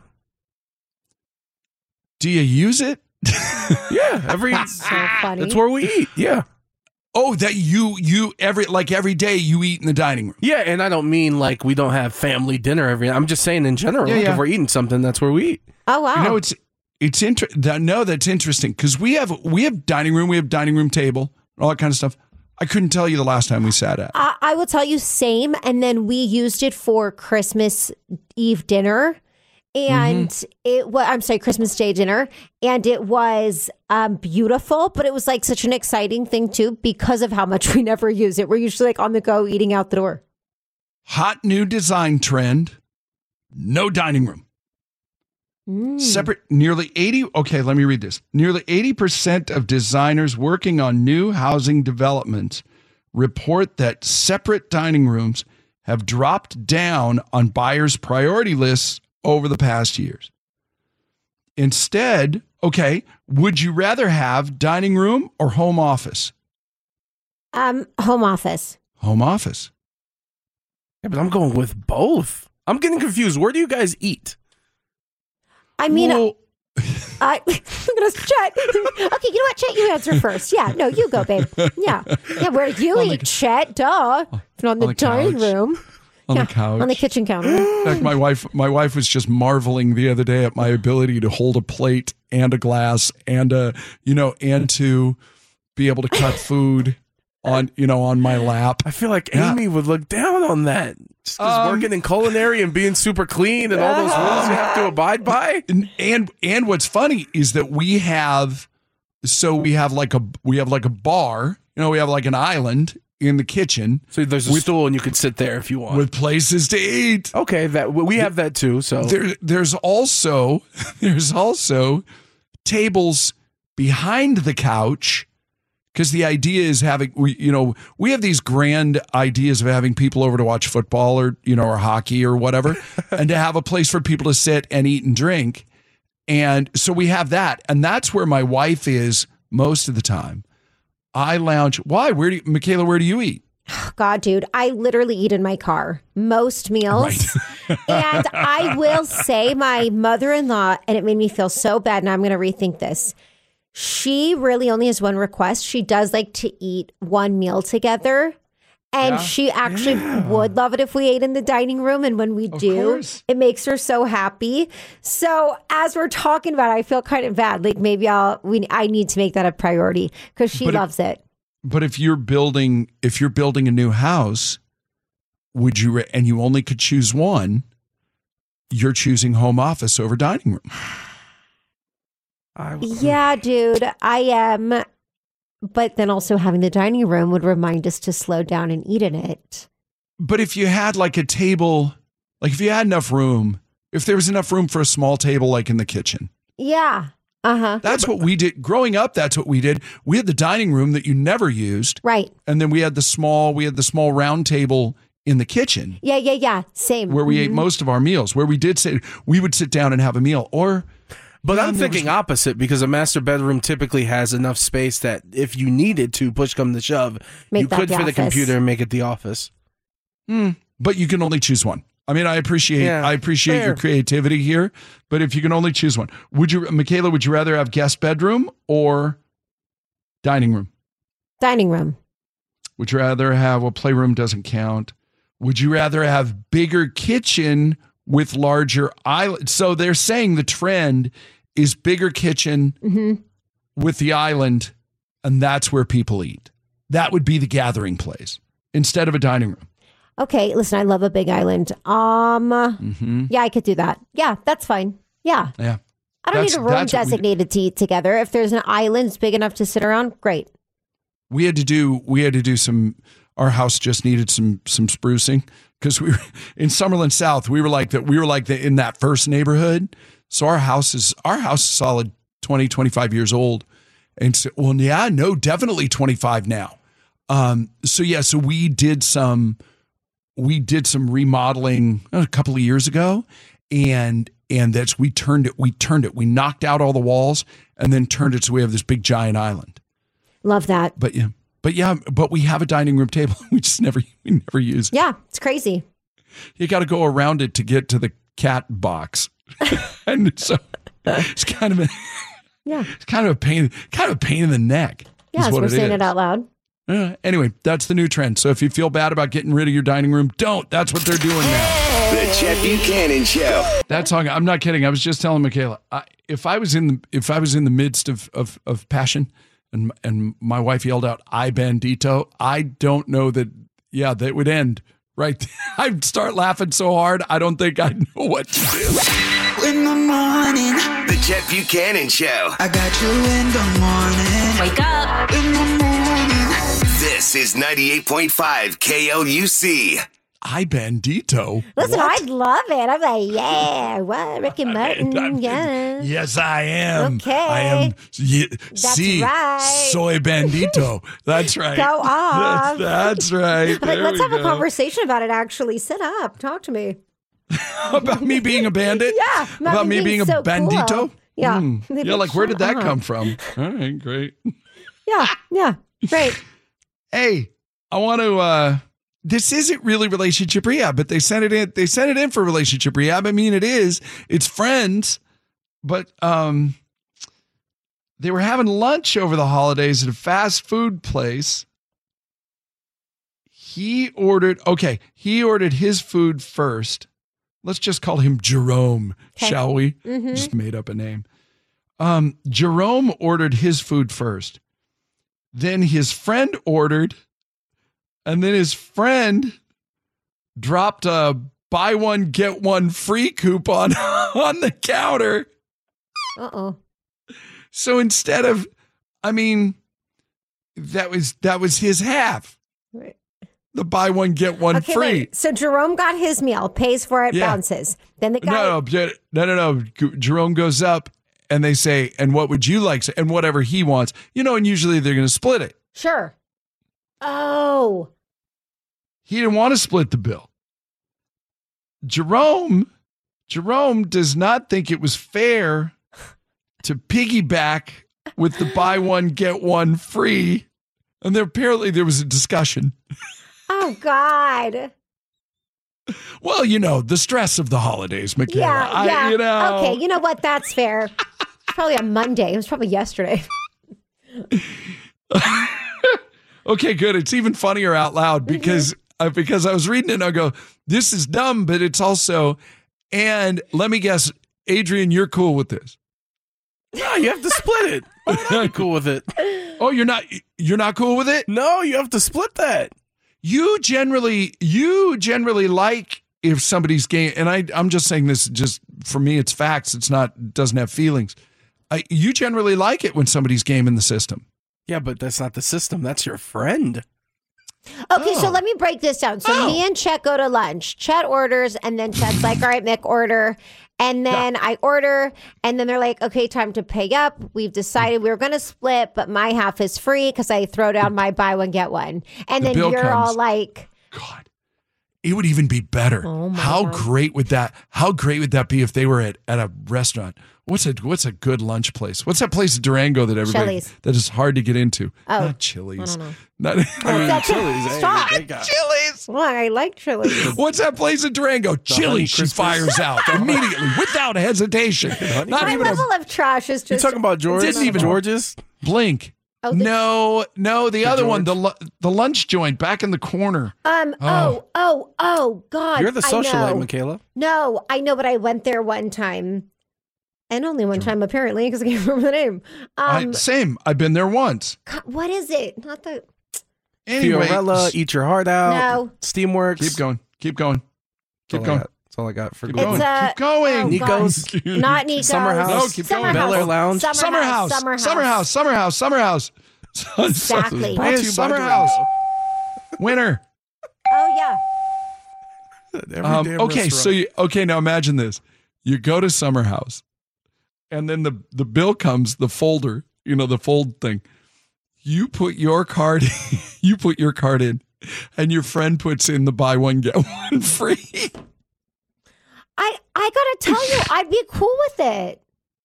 Speaker 4: Do you use it?
Speaker 7: Yeah. Every
Speaker 6: So funny.
Speaker 7: That's where we eat. Yeah.
Speaker 4: Oh, that you you every like every day you eat in the dining room.
Speaker 7: Yeah, and I don't mean like we don't have family dinner every. I'm just saying in general,
Speaker 4: Yeah,
Speaker 7: like
Speaker 4: yeah.
Speaker 7: if we're eating something, that's where we eat.
Speaker 6: Oh, wow.
Speaker 4: You know, it's it's inter- that, no, that's interesting because we have we have dining room, we have dining room table, all that kind of stuff. I couldn't tell you the last time we sat at.
Speaker 6: I, I will tell you same. And then we used it for Christmas Eve dinner. And
Speaker 4: Mm-hmm.
Speaker 6: it was, I'm sorry, Christmas Day dinner. And it was um, beautiful, but it was like such an exciting thing too because of how much we never use it. We're usually like on the go eating out the door.
Speaker 4: Hot new design trend. No dining room.
Speaker 6: Mm.
Speaker 4: Separate nearly eighty. Okay, let me read this. Nearly eighty percent of designers working on new housing developments report that separate dining rooms have dropped down on buyers' priority lists over the past years. Instead, okay, would you rather have dining room or home office?
Speaker 6: Um, home office.
Speaker 4: Home office.
Speaker 7: Yeah, but I'm going with both. I'm getting confused. Where do you guys eat?
Speaker 6: I mean,
Speaker 4: Well,
Speaker 6: I, look at us, Chet. Okay, you know what, Chet? You answer first. Yeah, no, you go, babe. Yeah. Yeah, where do you
Speaker 4: On the-
Speaker 6: eat, Chet? Duh. If not in the,
Speaker 4: on the
Speaker 6: dining
Speaker 4: couch.
Speaker 6: room.
Speaker 4: on
Speaker 6: Yeah,
Speaker 4: the couch.
Speaker 6: On the kitchen counter.
Speaker 4: In fact, my wife, my wife was just marveling the other day at my ability to hold a plate and a glass and a, you know, and to be able to cut food on, you know, on my lap.
Speaker 7: I feel like
Speaker 4: Yeah.
Speaker 7: Amy would look down on that. Just 'cause
Speaker 4: Um,
Speaker 7: working in culinary and being super clean and all those rules you have to abide by.
Speaker 4: And, and and what's funny is that we have, so we have like a we have like a bar, you know, we have like an island in the kitchen
Speaker 7: So there's a
Speaker 4: With-
Speaker 7: stool and you could sit there if you want.
Speaker 4: with places to eat.
Speaker 7: okay, that we have that too. So
Speaker 4: There, there's also there's also tables behind the couch Because the idea is having, we, you know, we have these grand ideas of having people over to watch football or, you know, or hockey or whatever, and to have a place for people to sit and eat and drink. And so we have that. And that's where my wife is most of the time. I lounge. Why? Where do you, Michaela, where do you eat?
Speaker 6: God, dude, I literally eat in my car most meals. Right. And I will say my mother-in-law, and it made me feel so bad, and I'm going to rethink this. She really only has one request. She does like to eat one meal together. And yeah. she actually yeah. would love it if we ate in the dining room. And when we of do, course. It makes her so happy. So as we're talking about it, I feel kind of bad. Like maybe I'll, we, I need to make that a priority because she but loves if, it.
Speaker 4: But if you're building, if you're building a new house, would you, re- and you only could choose one, you're choosing home office over dining room.
Speaker 6: I yeah, dude, I am. But then also having the dining room would remind us to slow down and eat in it.
Speaker 4: But if you had like a table, like if you had enough room, if there was enough room for a small table, like in the kitchen.
Speaker 6: Yeah. Uh-huh.
Speaker 4: That's what we did. Growing up, that's what we did. We had the dining room that you never used.
Speaker 6: Right.
Speaker 4: And then we had the small, we had the small round table in the kitchen.
Speaker 6: Yeah, yeah, yeah. Same.
Speaker 4: Where we
Speaker 6: mm-hmm.
Speaker 4: ate most of our meals, where we did sit, we would sit down and have a meal. Or...
Speaker 7: But yeah, I'm thinking was... opposite because a master bedroom typically has enough space that if you needed to, push come to shove, make you could the for office. The computer and make it the office.
Speaker 4: Mm, but you can only choose one. I mean, I appreciate yeah, I appreciate fair. Your creativity here, but if you can only choose one, would you, Michaela, would you rather have guest bedroom or dining room?
Speaker 6: Dining room.
Speaker 4: Would you rather have, well, playroom doesn't count. Would you rather have bigger kitchen with larger island? So they're saying the trend is bigger kitchen mm-hmm. with the island, and that's where people eat. That would be the gathering place instead of a dining room.
Speaker 6: Okay, listen, I love a big island. Um, mm-hmm. Yeah, I could do that. Yeah, that's fine. Yeah.
Speaker 4: Yeah.
Speaker 6: I don't that's, need a room designated to eat together. If there's an island that's big enough to sit around, great.
Speaker 4: We had to do, we had to do some, our house just needed some, some sprucing. Because we were in Summerlin South, we were like that. We were like the, in that first neighborhood. So our house is our house is solid twenty, twenty-five years old. And so, well, yeah, no, definitely twenty-five now. Um, so yeah, so we did some we did some remodeling a couple of years ago, and and that's we turned it. We turned it. We knocked out all the walls and then turned it so we have this big giant island.
Speaker 6: Love that.
Speaker 4: But yeah. But yeah, but we have a dining room table. We just never, we never use.
Speaker 6: Yeah, it's crazy.
Speaker 4: You got to go around it to get to the cat box, and so it's kind of a, yeah, it's kind of a pain, kind of a pain in the neck.
Speaker 6: Yeah, as we're it saying is. It out loud.
Speaker 4: Uh, anyway, that's the new trend. So if you feel bad about getting rid of your dining room, don't. That's what they're doing now.
Speaker 2: The Chet Buchanan Show.
Speaker 4: That song, I'm not kidding. I was just telling Michaela, I, if I was in the if I was in the midst of of, of passion. And and my wife yelled out, "I bandito." I don't know that, yeah, that would end right. I'd start laughing so hard, I don't think I'd know what to do.
Speaker 2: In the morning, the Chet Buchanan Show.
Speaker 9: I got you in the morning.
Speaker 3: Wake up.
Speaker 9: In the morning.
Speaker 2: This is ninety-eight point five K L U C.
Speaker 4: I bandito.
Speaker 6: Listen,
Speaker 4: what?
Speaker 6: I love it. I'm like, yeah, what, Ricky Martin, I, yeah.
Speaker 4: Yes, I am.
Speaker 6: Okay,
Speaker 4: I am. Yeah,
Speaker 6: that's
Speaker 4: see,
Speaker 6: right.
Speaker 4: Soy bandito. That's right.
Speaker 6: Go off.
Speaker 4: That's, that's right.
Speaker 6: Like, let's have
Speaker 4: go.
Speaker 6: a conversation about it. Actually, sit up. Talk to me.
Speaker 4: About me being a bandit.
Speaker 6: Yeah,
Speaker 4: about, about me being, being so a bandito.
Speaker 6: Cool. Yeah.
Speaker 4: Mm. Yeah. Like, where did that up. come from? All right, great.
Speaker 6: Yeah. Yeah. Great.
Speaker 4: Hey, I want to. uh This isn't really relationship rehab, but they sent it in. They sent it in for relationship rehab. I mean, it is. It's friends, but um, they were having lunch over the holidays at a fast food place. He ordered. Okay, he ordered his food first. Let's just call him Jerome, okay. shall we? Mm-hmm. Just made up a name. Um, Jerome ordered his food first. Then his friend ordered. And then his friend dropped a buy one, get one free coupon on the counter.
Speaker 6: Uh-oh.
Speaker 4: So instead of, I mean, that was that was his half. Right. The buy one, get one okay, free. Wait.
Speaker 6: So Jerome got his meal, pays for it, yeah. bounces. Then the guy.
Speaker 4: No, no, no, no, no. Jerome goes up and they say, and what would you like? And whatever he wants, you know, and usually they're going to split it.
Speaker 6: Sure. Oh.
Speaker 4: He didn't want to split the bill. Jerome, Jerome does not think it was fair to piggyback with the buy one, get one free. And there apparently there was a discussion.
Speaker 6: Oh, God.
Speaker 4: Well, you know, the stress of the holidays, Michaela.
Speaker 6: Yeah, yeah.
Speaker 4: I, you know.
Speaker 6: Okay, you know what? That's fair. It's probably a Monday. It was probably yesterday.
Speaker 4: Okay, good. It's even funnier out loud because mm-hmm. uh, because I was reading it and I go, this is dumb, but it's also, and let me guess, Adrian, you're cool with this.
Speaker 7: No, you have to split it. I'm not cool with it.
Speaker 4: Oh, you're not you're not cool with it?
Speaker 7: No, you have to split that.
Speaker 4: You generally you generally like if somebody's game, and I I'm just saying this just for me, it's facts. It's not doesn't have feelings. I, you generally like it when somebody's gaming the system.
Speaker 7: Yeah, but that's not the system. That's your friend.
Speaker 6: Okay,
Speaker 4: Oh.
Speaker 6: so let me break this down. So
Speaker 4: Oh.
Speaker 6: me and Chet go to lunch. Chet orders, and then Chet's like, all right, Mick, order. And then I order, and then they're like, okay, time to pay up. We've decided we were going to split, but my half is free because I throw down my buy one, get one. And
Speaker 4: The
Speaker 6: then
Speaker 4: bill
Speaker 6: you're
Speaker 4: comes.
Speaker 6: all like,
Speaker 4: God, it would even be better.
Speaker 6: Oh my
Speaker 4: how
Speaker 6: God.
Speaker 4: great would that? How great would that be if they were at, at a restaurant? What's a what's a good lunch place? What's that place in Durango that everybody
Speaker 6: Chili's.
Speaker 4: that is hard to get into?
Speaker 6: Oh,
Speaker 4: Not Chili's.
Speaker 6: I don't know.
Speaker 4: Not
Speaker 7: I mean,
Speaker 6: That's it.
Speaker 7: Chili's. Hey,
Speaker 6: Stop.
Speaker 7: they got-
Speaker 4: Chili's.
Speaker 6: well, I like Chili's.
Speaker 4: What's that place in Durango?
Speaker 7: Honey
Speaker 4: Chili's. She
Speaker 7: Crispers.
Speaker 4: fires out immediately without hesitation. Not
Speaker 6: My
Speaker 4: even a
Speaker 6: level of trash is
Speaker 7: You
Speaker 6: just.
Speaker 7: talking about George?
Speaker 4: Didn't even-
Speaker 7: George's?
Speaker 4: blink.
Speaker 6: Oh, the-
Speaker 4: no, no, the, other one, the
Speaker 7: George?
Speaker 4: lu- the lunch joint back in the corner.
Speaker 6: Um. Oh. Oh. Oh. God.
Speaker 7: You're the
Speaker 6: I
Speaker 7: socialite,
Speaker 6: know.
Speaker 7: Michaela.
Speaker 6: No, I know, but I went there one time, and only one time apparently because I can't remember the name.
Speaker 4: I,
Speaker 6: Um.
Speaker 4: same. I've been there once.
Speaker 6: God, what is it? Not the.
Speaker 4: Anyway,
Speaker 7: Fiorella, Eat Your Heart Out.
Speaker 6: No.
Speaker 7: Steamworks.
Speaker 4: keep going. Keep going. Keep
Speaker 7: That's all I
Speaker 4: going.
Speaker 7: got. That's all I got for
Speaker 4: Keep
Speaker 7: good.
Speaker 4: going.
Speaker 6: It's uh,
Speaker 4: keep going.
Speaker 6: oh,
Speaker 7: Nico's.
Speaker 6: God. Not Nico's.
Speaker 7: Summer House.
Speaker 4: No, keep
Speaker 6: Summer
Speaker 4: going.
Speaker 7: Bel Air
Speaker 6: House.
Speaker 7: Lounge.
Speaker 6: Summer,
Speaker 4: Summer
Speaker 6: House.
Speaker 4: house.
Speaker 6: Summer House.
Speaker 4: Summer house. Summer house. Summer house.
Speaker 6: Exactly.
Speaker 7: Brought to you by
Speaker 4: Summer
Speaker 7: Durango.
Speaker 4: house. Winner.
Speaker 6: Oh yeah.
Speaker 7: Every
Speaker 4: Um,
Speaker 7: damn
Speaker 4: okay,
Speaker 7: restaurant.
Speaker 4: so you, okay, now imagine this: you go to Summer House, and then the the bill comes, the folder, you know, the fold thing. You put your card, you put your card in, and your friend puts in the buy one get one free.
Speaker 6: I I gotta tell you, I'd be cool with it.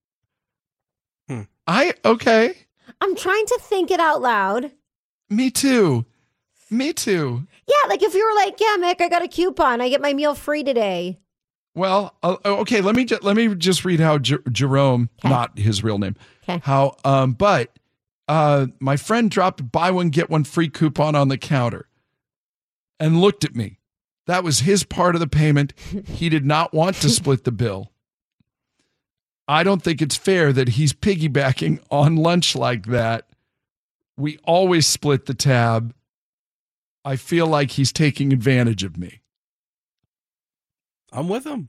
Speaker 4: I okay,
Speaker 6: I'm trying to think it out loud.
Speaker 4: me too, me too.
Speaker 6: Yeah, like if you were like, yeah, Mick, I got a coupon. I get my meal free today.
Speaker 4: Well, uh, okay, let me ju- let me just read how Jer- Jerome,
Speaker 6: Okay.
Speaker 4: not his real name,
Speaker 6: Okay.
Speaker 4: how um, but uh, my friend dropped buy one get one free coupon on the counter, and looked at me. That was his part of the payment. He did not want to split the bill. I don't think it's fair that he's piggybacking on lunch like that. We always split the tab. I feel like he's taking advantage of me.
Speaker 7: I'm with him.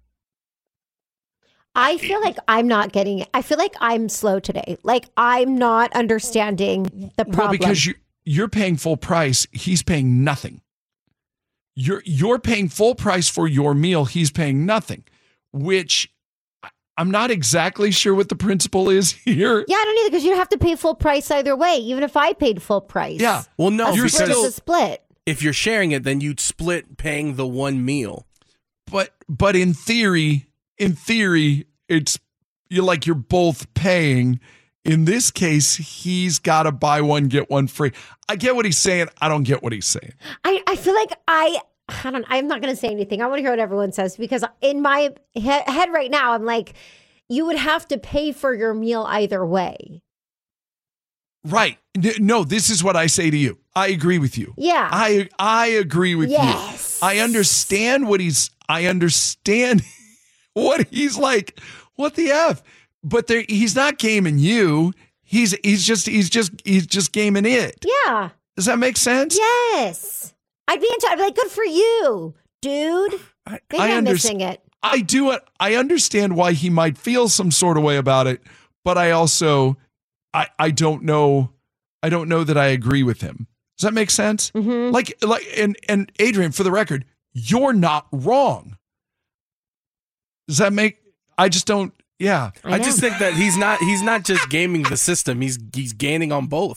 Speaker 6: I feel like I'm not getting it. I feel like I'm slow today. Like I'm not understanding the problem.
Speaker 4: Well, because you you're paying full price, he's paying nothing. You're you're paying full price for your meal, he's paying nothing, which I- I'm not exactly sure what the principle is here.
Speaker 6: Yeah, I don't either because you'd have to pay full price either way, even if I paid full price.
Speaker 4: Yeah.
Speaker 7: Well, no,
Speaker 6: a
Speaker 4: you're
Speaker 6: split
Speaker 7: because
Speaker 6: is a split.
Speaker 7: if you're sharing it, then you'd split paying the one meal.
Speaker 4: But but in theory, in theory, it's you're like you're both paying. In this case, he's got to buy one, get one free. I get what he's saying. I don't get what he's saying.
Speaker 6: I, I feel like I I don't I'm not going to say anything. I want to hear what everyone says because in my he- head right now I'm like you would have to pay for your meal either way.
Speaker 4: Right. N- No, this is what I say to you. I agree with you.
Speaker 6: Yeah.
Speaker 4: I I agree with
Speaker 6: Yes.
Speaker 4: you. I understand what he's I understand what he's like. What the F? But there he's not gaming you. He's he's just he's just he's just gaming it.
Speaker 6: Yeah.
Speaker 4: Does that make sense?
Speaker 6: Yes. I'd be into I'd be like good for you, dude.
Speaker 4: I,
Speaker 6: Maybe
Speaker 4: I
Speaker 6: I'm
Speaker 4: under-
Speaker 6: missing it.
Speaker 4: I do it. I understand why he might feel some sort of way about it, but I also I I don't know I don't know that I agree with him. Does that make sense?
Speaker 6: Mm-hmm.
Speaker 4: Like like and and Adrian, for the record, you're not wrong. Does that make I just don't yeah.
Speaker 7: I, I just think that he's not he's not just gaming the system. He's he's gaining on both.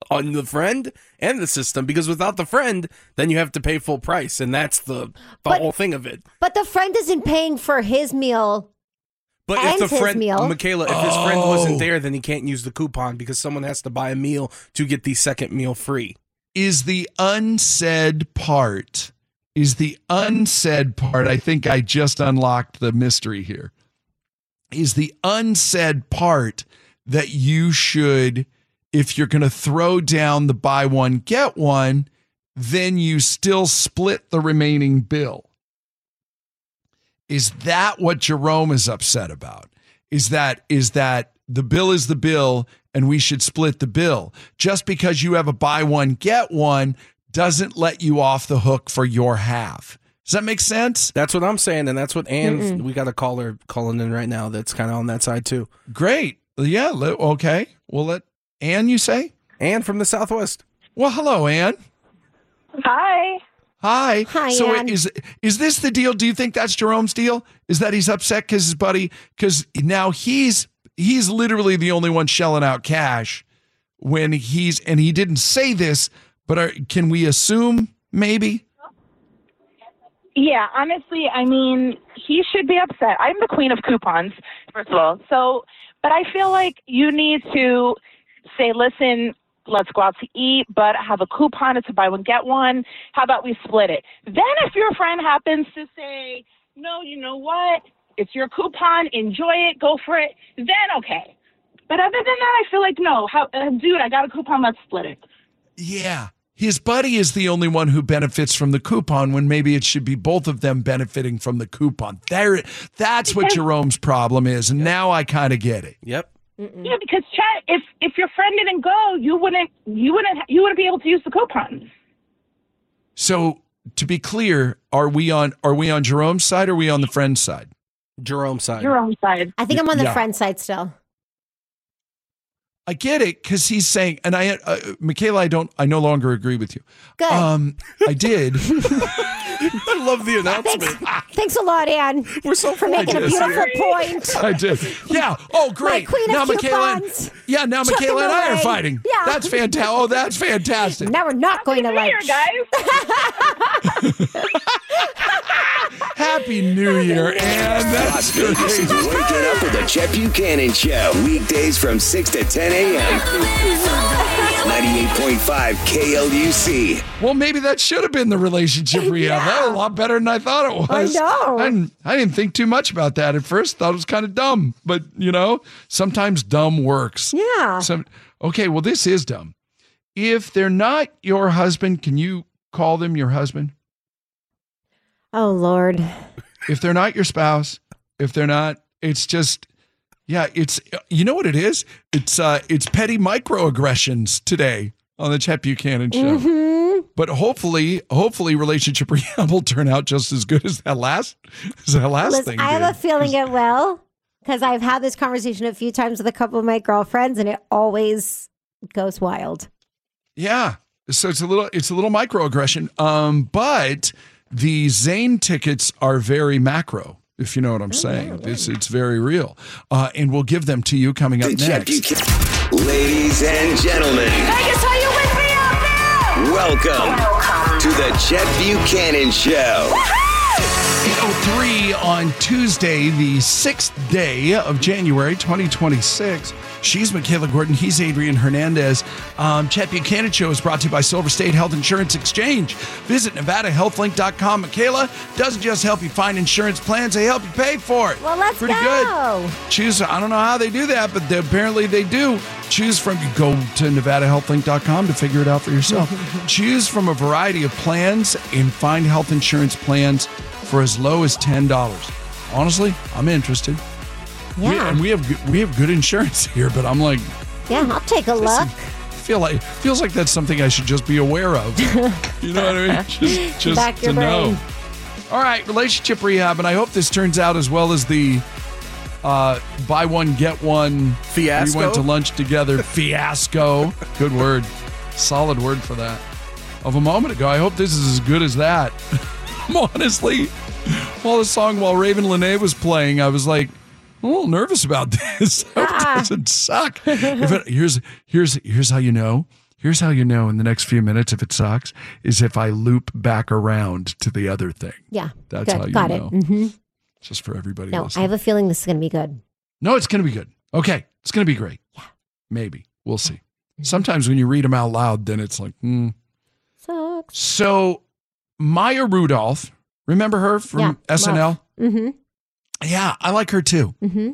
Speaker 7: on the friend and the system, because without the friend, then you have to pay full price, and that's the, the
Speaker 6: but,
Speaker 7: whole thing of it.
Speaker 6: But the friend isn't paying for his meal.
Speaker 7: But
Speaker 6: and
Speaker 7: if the friend,
Speaker 6: meal.
Speaker 7: Michaela, if oh. his friend wasn't there, then he can't use the coupon because someone has to buy a meal to get the second meal free.
Speaker 4: Is the unsaid part, is the unsaid part, I think I just unlocked the mystery here, is the unsaid part that you should, if you're going to throw down the buy one, get one, then you still split the remaining bill. Is that what Jerome is upset about? Is that is that the bill is the bill and we should split the bill? Just because you have a buy one, get one doesn't let you off the hook for your half. Does that make sense?
Speaker 7: That's what I'm saying, and that's what Ann, Mm-mm. we got a caller calling in right now that's kind of on that side too.
Speaker 4: Great. Yeah, okay. We'll let Ann, you say?
Speaker 7: Ann from the Southwest.
Speaker 4: Well, hello, Ann.
Speaker 12: Hi.
Speaker 4: Hi.
Speaker 6: Hi,
Speaker 4: so
Speaker 6: Ann.
Speaker 4: is is this the deal? Do you think that's Jerome's deal? Is that he's upset because his buddy, because now he's he's literally the only one shelling out cash when he's, and he didn't say this, but are, can we assume maybe?
Speaker 12: Yeah, honestly, I mean, he should be upset. I'm the queen of coupons, first of all. So, but I feel like you need to say, listen, let's go out to eat, but I have a coupon. It's a buy one, get one. How about we split it? Then if your friend happens to say, no, you know what? It's your coupon. Enjoy it. Go for it. Then okay. But other than that, I feel like, no, how, uh, dude, I got a coupon. Let's split it.
Speaker 4: Yeah. His buddy is the only one who benefits from the coupon when maybe it should be both of them benefiting from the coupon. There, that's what Jerome's problem is. And now I kind of get it.
Speaker 7: Yep.
Speaker 12: Mm-mm. Yeah, because Chet, if if your friend didn't go, you wouldn't you wouldn't you wouldn't be able to use the coupon.
Speaker 4: So to be clear, are we on are we on Jerome's side or are we on the friend's side?
Speaker 7: Jerome's side.
Speaker 12: Jerome's side.
Speaker 6: I think I'm on the
Speaker 4: Yeah.
Speaker 6: friend side still.
Speaker 4: I get it because he's saying, and I, uh, Michaela, I don't, I no longer agree with you.
Speaker 6: Good.
Speaker 4: Um, I did.
Speaker 7: I love the announcement.
Speaker 6: Thanks, thanks a lot, Ann.
Speaker 7: We're so
Speaker 6: for making a beautiful point.
Speaker 4: I did. Yeah. Oh, great.
Speaker 6: My queen
Speaker 4: now
Speaker 6: of
Speaker 4: Michaela.
Speaker 6: coupons.
Speaker 4: Yeah. Now
Speaker 6: Chuck
Speaker 4: Michaela and
Speaker 6: them
Speaker 4: I are
Speaker 6: away.
Speaker 4: fighting.
Speaker 6: Yeah.
Speaker 4: That's fantastic. Oh, that's fantastic.
Speaker 6: Now we're not going to
Speaker 12: New
Speaker 6: like.
Speaker 12: Year, guys.
Speaker 4: Happy New Year, Ann.
Speaker 2: Las
Speaker 4: That's
Speaker 2: Vegas is
Speaker 4: great.
Speaker 2: waking up with the Chet Buchanan Show. Weekdays from six to ten a.m. ninety-eight point five K L U C.
Speaker 4: Well, maybe that should have been the relationship rehab.
Speaker 6: Yeah.
Speaker 4: That was a lot better than I thought it was.
Speaker 6: I know.
Speaker 4: I didn't, I didn't think too much about that at first. Thought it was kind of dumb. But, you know, sometimes dumb works.
Speaker 6: Yeah.
Speaker 4: Some, okay, well, this is dumb. If they're not your husband, can you call them your husband?
Speaker 6: Oh, Lord.
Speaker 4: If they're not your spouse, if they're not, it's just, yeah, it's, you know what it is? It's, uh, it's petty microaggressions today on the Chet Buchanan Show.
Speaker 6: Mm-hmm.
Speaker 4: But hopefully, hopefully relationship rehab will turn out just as good as that last, as that last
Speaker 6: Listen,
Speaker 4: thing
Speaker 6: I have
Speaker 4: did.
Speaker 6: a feeling it will because I've had this conversation a few times with a couple of my girlfriends and it always goes wild.
Speaker 4: Yeah. So it's a little, it's a little microaggression. Um, but the Zane tickets are very macro, if you know what I'm saying. It's it's very real. Uh, and we'll give them to you coming up
Speaker 2: The Chet
Speaker 4: next.
Speaker 2: Buchanan. Ladies and gentlemen,
Speaker 3: Vegas, are you with me out there?
Speaker 2: welcome,
Speaker 3: Welcome.
Speaker 2: to the Chet Buchanan Show.
Speaker 4: eight oh three on Tuesday, the sixth day of January, twenty twenty-six. She's Michaela Gordon. He's Adrian Hernandez. Um, Chet Buchanan Show is brought to you by Silver State Health Insurance Exchange. Visit Nevada Health Link dot com. Michaela doesn't just help you find insurance plans, they help you pay for it.
Speaker 6: Well, let's
Speaker 4: Pretty
Speaker 6: go.
Speaker 4: good. Choose, I don't know how they do that, but they, apparently they do. Choose from, you go to Nevada Health Link dot com to figure it out for yourself. Choose from a variety of plans and find health insurance plans for as low as ten dollars. Honestly, I'm interested.
Speaker 6: Yeah.
Speaker 4: We, and we have good- we have good insurance here, but I'm like,
Speaker 6: Yeah, I'll take a look.
Speaker 4: I feel like feels like that's something I should just be aware of. You know what I mean? Just just
Speaker 6: Back
Speaker 4: to
Speaker 6: your
Speaker 4: know.
Speaker 6: brain.
Speaker 4: All right, relationship rehab, and I hope this turns out as well as the uh, buy one get one
Speaker 7: Fiasco?
Speaker 4: We went to lunch together fiasco. Good word, solid word for that. Of a moment ago, I hope this is as good as that. Honestly, while the song while Raven Lene was playing, I was like, I'm a little nervous about this. I hope it doesn't suck. If it, here's here's here's how you know. Here's how you know in the next few minutes if it sucks is if I loop back around to the other thing.
Speaker 6: Yeah.
Speaker 4: That's
Speaker 6: good.
Speaker 4: how you
Speaker 6: Got
Speaker 4: know.
Speaker 6: it. Mm-hmm.
Speaker 4: Just for everybody
Speaker 6: No,
Speaker 4: listening.
Speaker 6: I have a feeling this is going to be good.
Speaker 4: No, it's going to be good. Okay. It's going to be great.
Speaker 6: Yeah.
Speaker 4: Maybe. We'll see. Sometimes when you read them out loud, then it's like, hmm.
Speaker 6: Sucks.
Speaker 4: So Maya Rudolph, remember her from
Speaker 6: Yeah,
Speaker 4: S N L?
Speaker 6: love. Mm-hmm.
Speaker 4: Yeah, I like her too.
Speaker 6: Mm-hmm.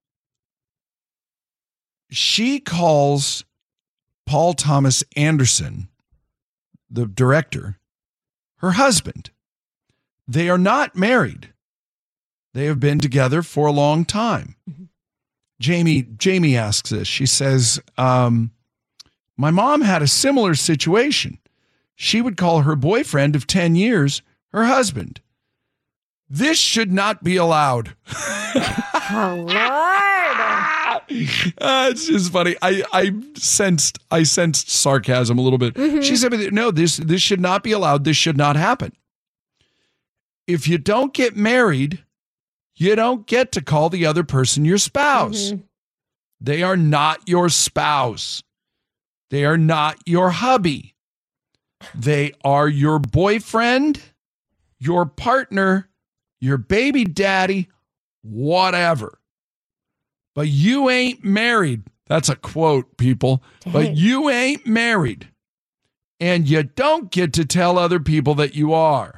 Speaker 4: She calls Paul Thomas Anderson, the director, her husband. They are not married. They have been together for a long time. Mm-hmm. Jamie, Jamie asks this. She says, um, my mom had a similar situation. She would call her boyfriend of ten years her husband. This should not be allowed.
Speaker 6: Oh, Lord.
Speaker 4: Uh, it's just funny. I, I sensed I sensed sarcasm a little bit. Mm-hmm. She said, no, this, this should not be allowed. This should not happen. If you don't get married, you don't get to call the other person your spouse. Mm-hmm. They are not your spouse. They are not your hubby. They are your boyfriend, your partner, your baby daddy, whatever. But you ain't married. That's a quote, people. Dang. But you ain't married. And you don't get to tell other people that you are.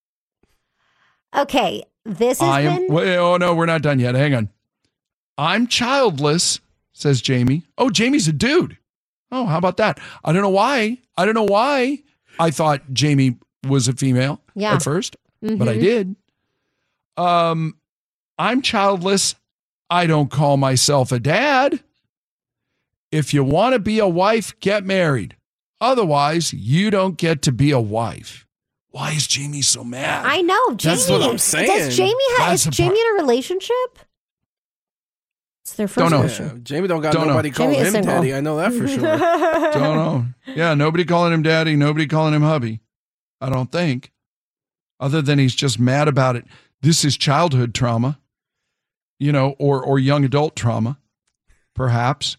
Speaker 6: Okay, this has
Speaker 4: I am,
Speaker 6: been...
Speaker 4: wait, oh, no, we're not done yet. Hang on. I'm childless, says Jamie. Oh, Jamie's a dude. Oh, how about that? I don't know why. I don't know why I thought Jamie was a female
Speaker 6: yeah.
Speaker 4: at first,
Speaker 6: mm-hmm.
Speaker 4: but I did. Um, I'm childless. I don't call myself a dad. If you want to be a wife, get married. Otherwise, you don't get to be a wife. Why is Jamie so mad?
Speaker 6: I know. Jamie,
Speaker 7: That's what I'm saying.
Speaker 6: Does Jamie have, is
Speaker 4: That's a
Speaker 6: Jamie
Speaker 4: part-
Speaker 6: in a relationship? It's their first
Speaker 4: Don't know.
Speaker 6: relationship.
Speaker 7: Yeah, Jamie don't got
Speaker 4: Don't
Speaker 7: nobody
Speaker 4: know.
Speaker 7: calling
Speaker 6: Jamie is
Speaker 7: him
Speaker 6: single.
Speaker 7: daddy. I know that for sure.
Speaker 4: Don't know. Yeah, nobody calling him daddy. Nobody calling him hubby. I don't think. Other than he's just mad about it. This is childhood trauma, you know, or or young adult trauma, perhaps.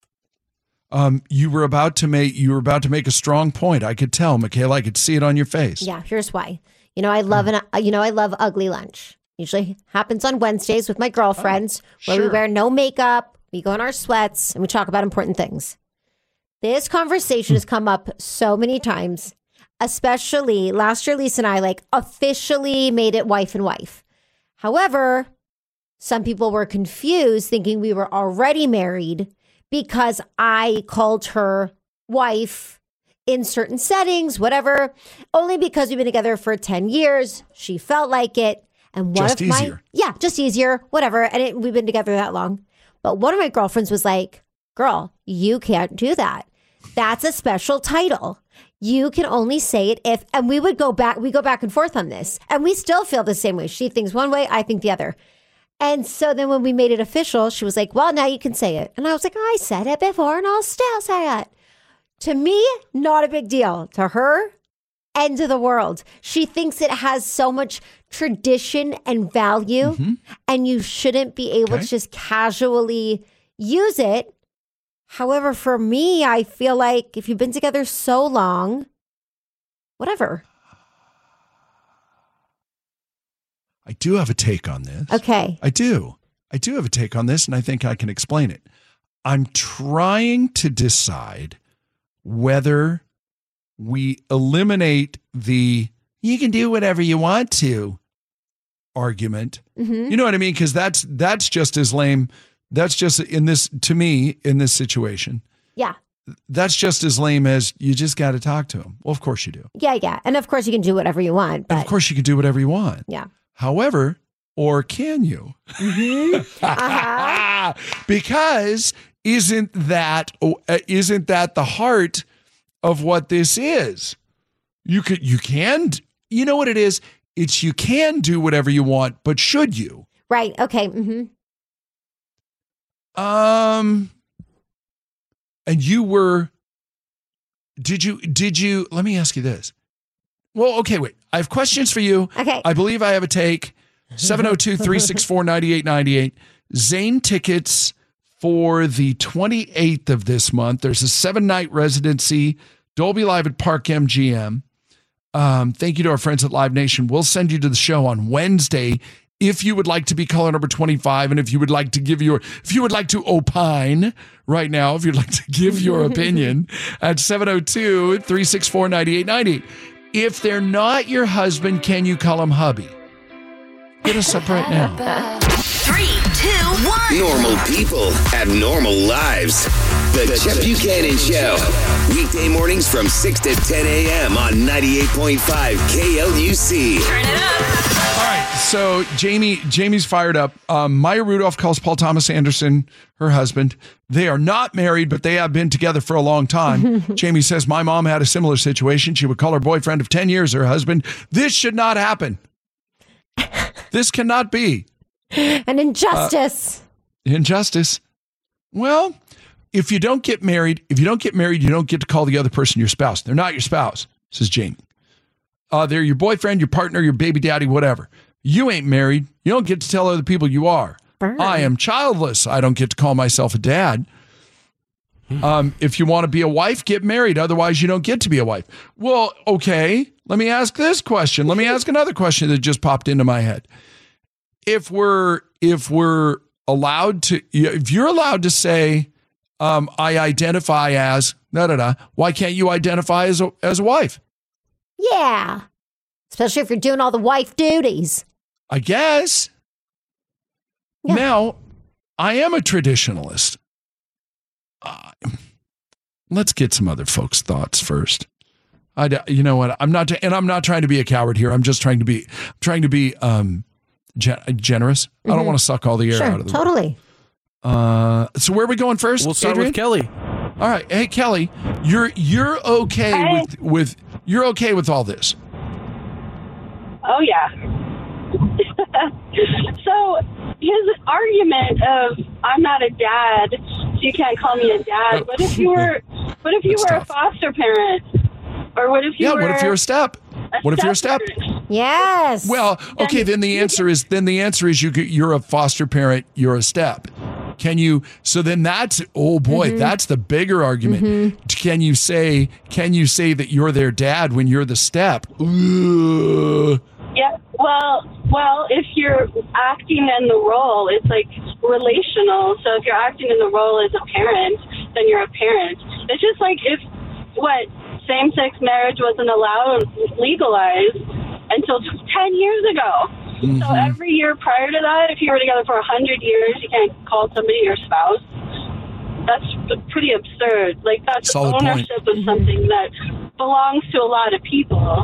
Speaker 4: Um, you were about to make you were about to make a strong point. I could tell, Michaela. I could see it on your face.
Speaker 6: Yeah, here's why. You know, I love an uh, you know I love ugly lunch. Usually happens on Wednesdays with my girlfriends,
Speaker 4: oh,
Speaker 6: where
Speaker 4: sure.
Speaker 6: we wear no makeup, we go in our sweats, and we talk about important things. This conversation has come up so many times, especially last year. Lisa and I like officially made it wife and wife. However, some people were confused, thinking we were already married because I called her wife in certain settings, whatever, only because we've been together for ten years. She felt like it. And one
Speaker 4: just
Speaker 6: of my,
Speaker 4: easier.
Speaker 6: yeah, just easier, whatever. And it, we've been together that long. But one of my girlfriends was like, girl, you can't do that. That's a special title. You can only say it if, and we would go back, we go back and forth on this. And we still feel the same way. She thinks one way, I think the other. And so then when we made it official, she was like, well, now you can say it. And I was like, I said it before and I'll still say it. To me, not a big deal. To her, end of the world. She thinks it has so much tradition and value, mm-hmm. and you shouldn't be able okay. to just casually use it. However, for me, I feel like if you've been together so long, whatever.
Speaker 4: I do have a take on this.
Speaker 6: Okay.
Speaker 4: I do. I do have a take on this, and I think I can explain it. I'm trying to decide whether we eliminate the you can do whatever you want to argument.
Speaker 6: Mm-hmm.
Speaker 4: You know what I mean? Because that's that's just as lame. That's just in this, to me, in this situation.
Speaker 6: Yeah.
Speaker 4: That's just as lame as you just got to talk to him. Well, of course you do.
Speaker 6: Yeah, yeah. And of course you can do whatever you want. But
Speaker 4: and of course you can do whatever you want.
Speaker 6: Yeah.
Speaker 4: However, or can you?
Speaker 6: Mm-hmm. Uh-huh.
Speaker 4: Because isn't that isn't that the heart of what this is? You could you can you know what it is? It's you can do whatever you want, but should you?
Speaker 6: Right. Okay. Mm-hmm.
Speaker 4: Um, and you were. Did you? Did you? Let me ask you this. Well, okay, wait. I have questions for you.
Speaker 6: Okay.
Speaker 4: I believe I have a take. seven oh two, three six four, nine eight nine eight. Zane tickets for the twenty-eighth of this month. There's a seven-night residency, Dolby Live at Park M G M. Um, thank you to our friends at Live Nation. We'll send you to the show on Wednesday if you would like to be caller number twenty-five, and if you would like to give your, if you would like to opine right now, if you'd like to give your opinion at seven oh two, three six four, nine eight nine eight. If they're not your husband, can you call him hubby? Hit us up right now.
Speaker 2: Three, two, one. Normal people have normal lives. The, the Chet Buchanan Show. Weekday mornings from six to ten a.m. on ninety-eight point five K L U C.
Speaker 3: Turn it up.
Speaker 4: All right, so Jamie, Jamie's fired up. Um, Maya Rudolph calls Paul Thomas Anderson her husband. They are not married, but they have been together for a long time. Jamie says, my mom had a similar situation. She would call her boyfriend of ten years her husband. This should not happen. This cannot be.
Speaker 6: An injustice.
Speaker 4: Uh, injustice. Well, if you don't get married, if you don't get married, you don't get to call the other person your spouse. They're not your spouse, says Jamie. Uh, they're your boyfriend, your partner, your baby daddy, whatever. You ain't married. You don't get to tell other people you are. Burn. I am childless. I don't get to call myself a dad. Um, if you want to be a wife, get married. Otherwise, you don't get to be a wife. Well, okay. Let me ask this question. Let me ask another question that just popped into my head. If we're if we're allowed to, if you're allowed to say, um, I identify as da da da, why can't you identify as a, as a wife?
Speaker 6: Yeah, especially if you're doing all the wife duties.
Speaker 4: I guess. Yeah. Now, I am a traditionalist. Uh, let's get some other folks' thoughts first. I, you know what? I'm not, and I'm not trying to be a coward here. I'm just trying to be, trying to be um, gen- generous. Mm-hmm. I don't want to suck all the air
Speaker 6: sure,
Speaker 4: out of the
Speaker 6: totally.
Speaker 4: room. Uh, so where are we going first?
Speaker 7: We'll start
Speaker 4: Adrian?
Speaker 7: with Kelly.
Speaker 4: All right, hey Kelly, you're you're okay
Speaker 12: Hi.
Speaker 4: with with you're okay with all this?
Speaker 12: Oh, yeah. So his argument of I'm not a dad, so you can't call me a dad. What if you were? What if you
Speaker 4: That's
Speaker 12: were
Speaker 4: tough.
Speaker 12: a foster parent? Or what if you
Speaker 4: Yeah,
Speaker 12: were?
Speaker 4: what if you're a step?
Speaker 12: a
Speaker 4: What if you're a step?
Speaker 12: step-parent?
Speaker 6: Yes.
Speaker 4: Well, okay, then the answer is then the answer is you you're a foster parent, you're a step. Can you so then that's oh boy,
Speaker 6: Mm-hmm.
Speaker 4: that's the bigger argument.
Speaker 6: Mm-hmm.
Speaker 4: Can you say can you say that you're their dad when you're the step? Ugh.
Speaker 12: Yeah. Well, well, if you're acting in the role, it's like relational. So if you're acting in the role as a parent, then you're a parent. It's just like if what same-sex marriage wasn't allowed legalized until ten years ago. Mm-hmm. So every year prior to that, if you were together for a hundred years, you can't call somebody your spouse. That's pretty absurd. Like that's
Speaker 4: Solid
Speaker 12: ownership
Speaker 4: point.
Speaker 12: of something that belongs to a lot of people.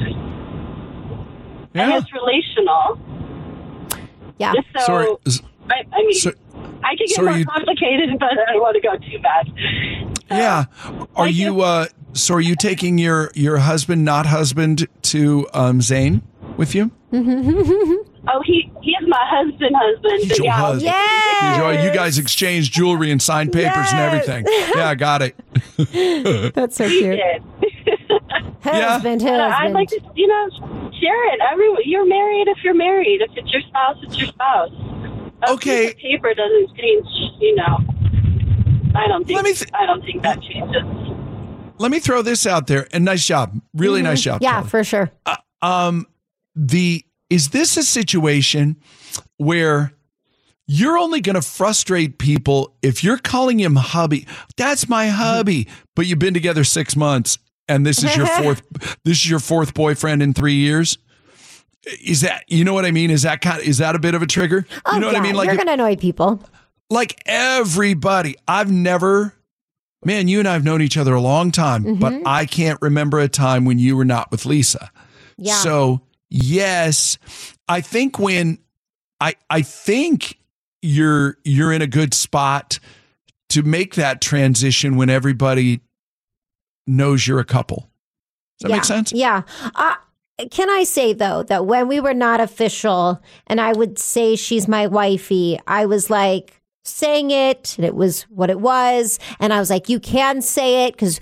Speaker 4: Yeah.
Speaker 12: And it's relational.
Speaker 6: Yeah.
Speaker 12: Just so,
Speaker 4: Sorry.
Speaker 12: I, I mean,
Speaker 4: So-
Speaker 12: I could get
Speaker 4: so are
Speaker 12: more
Speaker 4: you-
Speaker 12: complicated, but I don't want to go too bad.
Speaker 4: Yeah. Are
Speaker 12: I
Speaker 4: you
Speaker 12: guess-
Speaker 4: uh so are you taking your your husband not husband to um Zane with you?
Speaker 12: Oh, he he is my husband, husband.
Speaker 4: He's
Speaker 12: but
Speaker 4: your
Speaker 12: yeah,
Speaker 4: husband.
Speaker 6: Yes.
Speaker 4: You guys exchange jewelry and signed papers
Speaker 6: Yes.
Speaker 4: and everything. Yeah, I got it.
Speaker 6: That's so
Speaker 12: he
Speaker 6: cute.
Speaker 12: did.
Speaker 6: Husband,
Speaker 12: But
Speaker 6: husband.
Speaker 12: I'd like to, you know, share it. Every you're married if you're married. If it's your spouse, it's your spouse. A
Speaker 4: Okay.
Speaker 12: piece of paper doesn't change. You know, I don't think.
Speaker 4: Let me th-
Speaker 12: I don't think that changes.
Speaker 4: Let me throw this out there. And nice job. Really nice job.
Speaker 6: Yeah,
Speaker 4: Kelly.
Speaker 6: for sure.
Speaker 4: Um the is this a situation where you're only going to frustrate people if you're calling him hubby? That's my hubby. But you've been together six months and this is your fourth this is your fourth boyfriend in three years? Is that, you know what I mean? Is that kind of, is that a bit of a trigger?
Speaker 6: Oh,
Speaker 4: You know what
Speaker 6: yeah,
Speaker 4: I mean? Like
Speaker 6: you're
Speaker 4: if-
Speaker 6: going to annoy people.
Speaker 4: like everybody. I've never, man, you and I have known each other a long time,
Speaker 6: Mm-hmm.
Speaker 4: but I can't remember a time when you were not with Lisa.
Speaker 6: Yeah.
Speaker 4: So yes, I think when I I think you're you're in a good spot to make that transition when everybody knows you're a couple. Does that
Speaker 6: yeah.
Speaker 4: make sense?
Speaker 6: Yeah. Uh, can I say, though, that when we were not official and I would say she's my wifey, I was like saying it and it was what it was. And I was like, you can say it because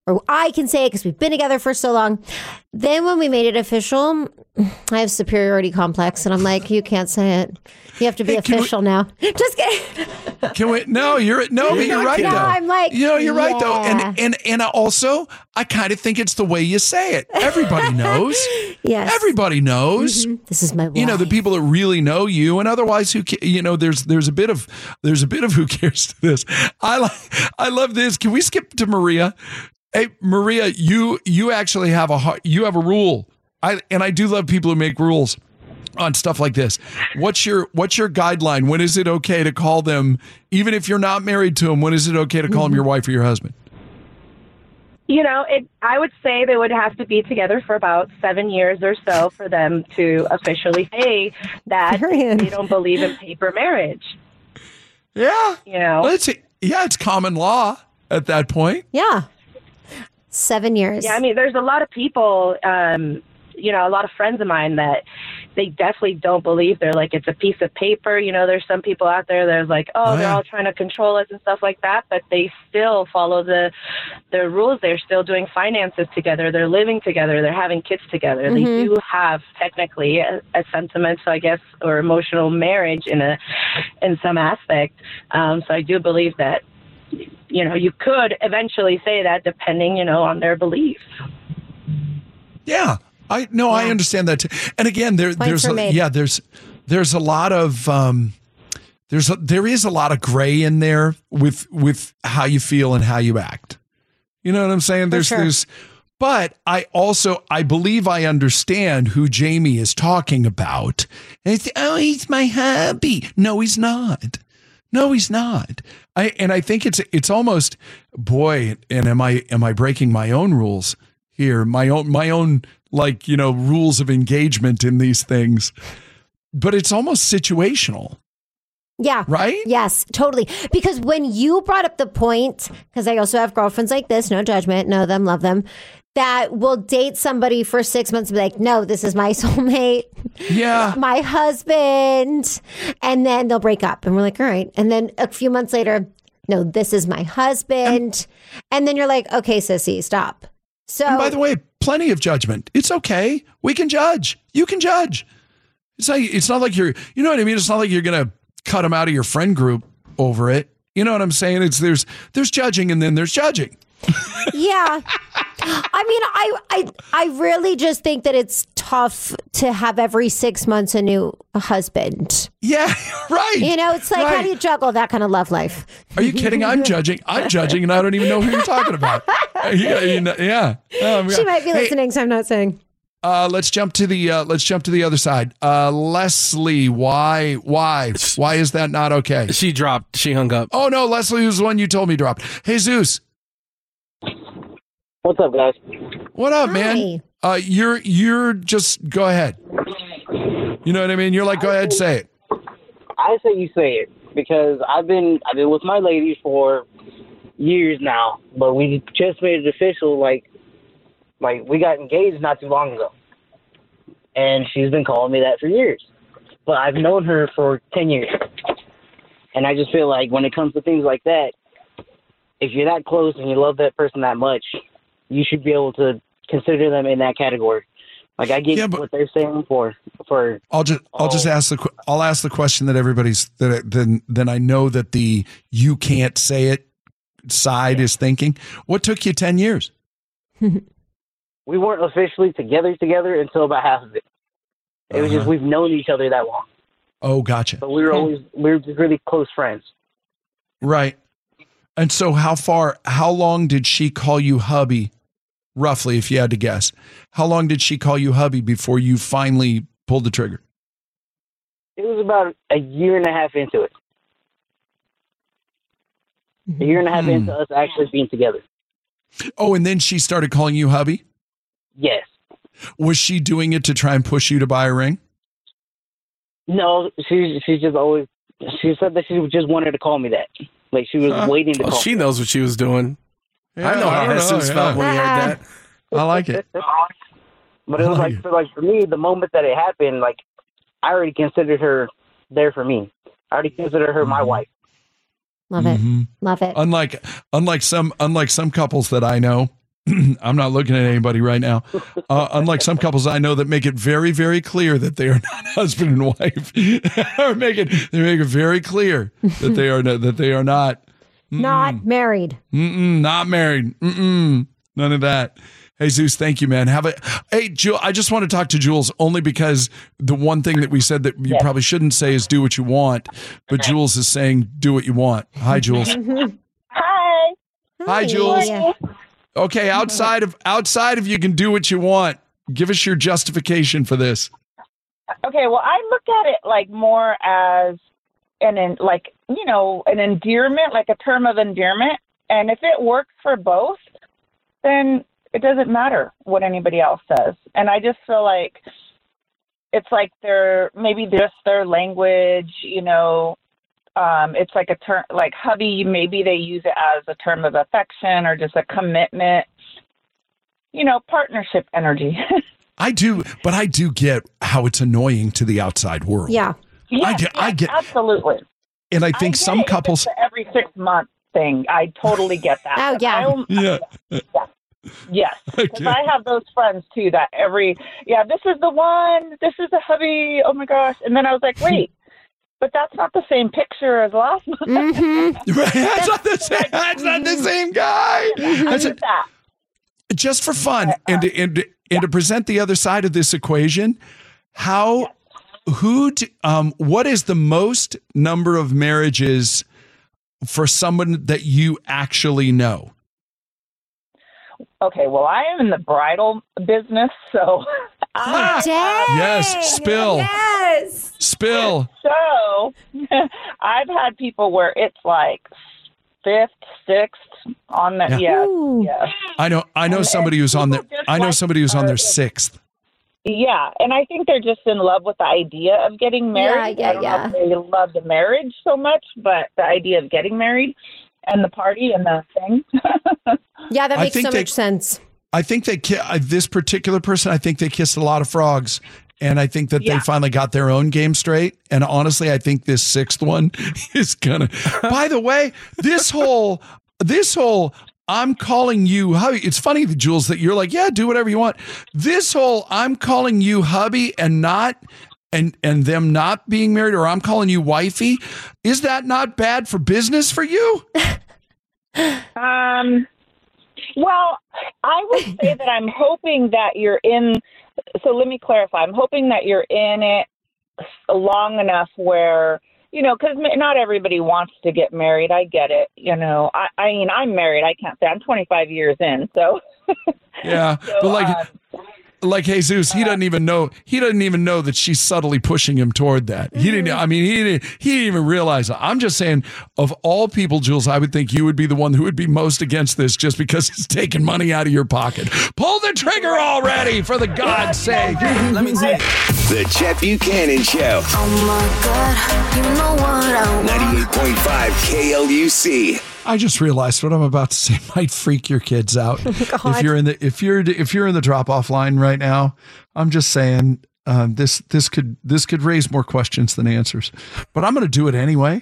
Speaker 6: or I can say it because we've been together for so long. Then when we made it official, I have superiority complex, and I'm like, you can't say it. You have to be hey, official we, now. Just kidding.
Speaker 4: Can we? No, you're no, but you're right
Speaker 6: no,
Speaker 4: though.
Speaker 6: I'm like,
Speaker 4: you know, you're
Speaker 6: yeah.
Speaker 4: right though, and and and also, I kind of think it's the way you say it. Everybody knows.
Speaker 6: Yes,
Speaker 4: everybody knows.
Speaker 6: Mm-hmm. This is my wife.
Speaker 4: You know, the people that really know you, and otherwise, who you know, there's there's a bit of there's a bit of who cares to this. I like I love this. Can we skip to Maria? Hey, Maria, you you actually have a you have a rule. I and I do love people who make rules on stuff like this. What's your what's your guideline? When is it okay to call them, even if you're not married to them? When is it okay to call mm-hmm. them your wife or your husband?
Speaker 12: You know, it. I would say they would have to be together for about seven years or so for them to officially say that Period. They don't believe in paper marriage.
Speaker 4: Yeah,
Speaker 12: you know,
Speaker 4: well, it's yeah, it's common law at that point.
Speaker 6: Yeah, seven years.
Speaker 12: Yeah, I mean, there's a lot of people. Um, you know, a lot of friends of mine that they definitely don't believe. They're like, it's a piece of paper. You know, there's some people out there that are like, oh, oh they're yeah. all trying to control us and stuff like that. But they still follow the the rules. They're still doing finances together. They're living together. They're having kids together. Mm-hmm. They do have technically a, a sentimental, I guess, or emotional marriage in a in some aspect. Um, so I do believe that, you know, you could eventually say that depending, you know, on their beliefs.
Speaker 4: Yeah. I no, yeah. I understand that too. And again, there, there's a, yeah, there's there's a lot of um, there's a, there is a lot of gray in there with with how you feel and how you act. You know what I'm saying? There's sure. there's, but I also I believe I understand who Jamie is talking about. And it's, oh, he's my hubby. No, he's not. No, he's not. I and I think it's it's almost boy. And am I am I breaking my own rules here? My own my own. Like, you know, rules of engagement in these things, but it's almost situational.
Speaker 6: Yeah.
Speaker 4: Right?
Speaker 6: Yes, totally. Because when you brought up the point, because I also have girlfriends like this, no judgment, know them, love them, that will date somebody for six months and be like, no, this is my soulmate.
Speaker 4: Yeah.
Speaker 6: My husband. And then they'll break up. And we're like, all right. And then a few months later, no, this is my husband. And then you're like, okay, sissy, stop. So,
Speaker 4: and by the way, plenty of judgment. It's okay. We can judge. You can judge. It's not, it's not like you're, you know what I mean? It's not like you're going to cut them out of your friend group over it. You know what I'm saying? It's there's, there's judging and then there's judging.
Speaker 6: Yeah. I mean, I, I, I really just think that it's tough to have every six months a new husband.
Speaker 4: Yeah, right.
Speaker 6: You know, it's like,
Speaker 4: right.
Speaker 6: how do you juggle that kind of love life?
Speaker 4: Are you kidding? I'm judging. I'm judging, and I don't even know who you're talking about. Yeah, you know, yeah. Um,
Speaker 6: she might be hey, listening, so I'm not saying.
Speaker 4: Uh, let's jump to the uh, let's jump to the other side. Uh, Leslie, why, why, why is that not okay?
Speaker 7: She dropped. She hung up.
Speaker 4: Oh no, Leslie was the one you told me dropped. Hey, Zeus.
Speaker 13: What's up, guys?
Speaker 4: What up,
Speaker 6: Hi.
Speaker 4: man? Uh, you're you're just go ahead. You know what I mean? You're like, go ahead, say it.
Speaker 13: I say you say it because I've been I've been with my lady for years now, but we just made it official. Like, like we got engaged not too long ago, and she's been calling me that for years. But I've known her for ten years, and I just feel like when it comes to things like that, if you're that close and you love that person that much, you should be able to consider them in that category. Like I get yeah, what they're saying for for.
Speaker 4: I'll just I'll oh. just ask the I'll ask the question that everybody's that then then I know that the you can't say it side yeah. is thinking. What took you ten years?
Speaker 13: We weren't officially together together until about half of it. It uh-huh. was just we've known each other that long.
Speaker 4: Oh, gotcha.
Speaker 13: But we were always we were just really close friends.
Speaker 4: Right. And so how far, how long did she call you hubby, roughly, if you had to guess? How long did she call you hubby before you finally pulled the trigger?
Speaker 13: It was about a year and a half into it. A year and a half hmm. into us actually being together.
Speaker 4: Oh, and then she started calling you hubby?
Speaker 13: Yes.
Speaker 4: Was she doing it to try and push you to buy a ring?
Speaker 13: No, she she just always, she said that she just wanted to call me that. Like she was uh, waiting to
Speaker 7: oh,
Speaker 13: call
Speaker 7: she
Speaker 13: me.
Speaker 7: knows what she was doing.
Speaker 4: Yeah,
Speaker 7: I know how Jesus yeah. felt when he heard that.
Speaker 4: I like it.
Speaker 13: But it was like, for, like for me, the moment that it happened, like I already considered her there for me. I already considered her mm-hmm. my wife.
Speaker 6: Love it. Mm-hmm. Love it.
Speaker 4: Unlike unlike some unlike some couples that I know, I'm not looking at anybody right now. Uh, unlike some couples I know that make it very, very clear that they are not husband and wife, or make it they make it very clear that they are not, that they are not
Speaker 6: mm-mm. not married.
Speaker 4: Mm-mm, not married. Mm-mm, none of that. Hey Zeus, thank you, man. Have a hey, Jules. I just want to talk to Jules only because the one thing that we said that you yes. probably shouldn't say is "do what you want," but Jules is saying "do what you want." Hi, Jules.
Speaker 12: Hi.
Speaker 4: Hi, Jules. Yeah. Okay, outside of outside of you can do what you want. Give us your justification for this.
Speaker 12: Okay, well, I look at it like more as an, an like you know an endearment, like a term of endearment, and if it works for both, then it doesn't matter what anybody else says. And I just feel like it's like their maybe just their language, you know. Um, it's like a term, like hubby, maybe they use it as a term of affection or just a commitment, you know, partnership energy.
Speaker 4: I do, but I do get how it's annoying to the outside world.
Speaker 6: Yeah.
Speaker 12: Yes,
Speaker 4: I get,
Speaker 12: yes,
Speaker 4: I get,
Speaker 12: absolutely.
Speaker 4: And I think
Speaker 12: I
Speaker 4: some couples.
Speaker 12: It's every six month thing. I totally get that.
Speaker 6: Oh, yeah.
Speaker 12: I,
Speaker 4: yeah.
Speaker 12: yeah. Yes, because I have those friends too that every, yeah, this is the one, this is the hubby, oh my gosh. And then I was like, wait. But that's not the same picture as last month.
Speaker 4: Mm-hmm. Right. That's, not the same, that's not the same guy. That's a,
Speaker 12: that.
Speaker 4: Just for fun, and to, and, to, and to present the other side of this equation, how, yes. who, do, um, what is the most number of marriages for someone that you actually know?
Speaker 12: Okay, well, I am in the bridal business, so I
Speaker 4: yes, spill,
Speaker 6: yes,
Speaker 4: spill.
Speaker 12: So I've had people where it's like fifth, sixth on the yeah, yeah. yeah.
Speaker 4: I know, I know and, somebody who's on their, I know like, somebody who's on their sixth.
Speaker 12: Yeah, and I think they're just in love with the idea of getting married.
Speaker 6: Yeah, yeah,
Speaker 12: I don't
Speaker 6: yeah.
Speaker 12: know if they love the marriage so much, but the idea of getting married. And the party and the thing.
Speaker 6: Yeah, that makes so
Speaker 4: they,
Speaker 6: much sense.
Speaker 4: I think they this particular person. I think they kissed a lot of frogs, and I think that yeah. they finally got their own game straight. And honestly, I think this sixth one is gonna. By the way, this whole this whole I'm calling you hubby. It's funny, Jules, that you're like, yeah, do whatever you want. This whole I'm calling you hubby and not. And and them not being married, or I'm calling you wifey, is that not bad for business for you?
Speaker 12: um, well, I would say that I'm hoping that you're in. So let me clarify. I'm hoping that you're in it long enough where, you know, because not everybody wants to get married. I get it. You know, I, I mean, I'm married. I can't say I'm twenty-five years in. So
Speaker 4: yeah, so, but like. Uh, Like Jesus, he doesn't even know. He doesn't even know that she's subtly pushing him toward that. He didn't. I mean, he didn't. He didn't even realize it. I'm just saying, of all people, Jules, I would think you would be the one who would be most against this, just because it's taking money out of your pocket. Pull the trigger already, for the God's sake.
Speaker 2: Let me see. The Chet Buchanan Show.
Speaker 14: Oh my God, you know what I want.
Speaker 2: ninety-eight point five K L U C.
Speaker 4: I just realized what I'm about to say might freak your kids out.
Speaker 6: Oh,
Speaker 4: if you're in the if you're if you're in the drop off line right now, I'm just saying um, this this could this could raise more questions than answers. But I'm going to do it anyway.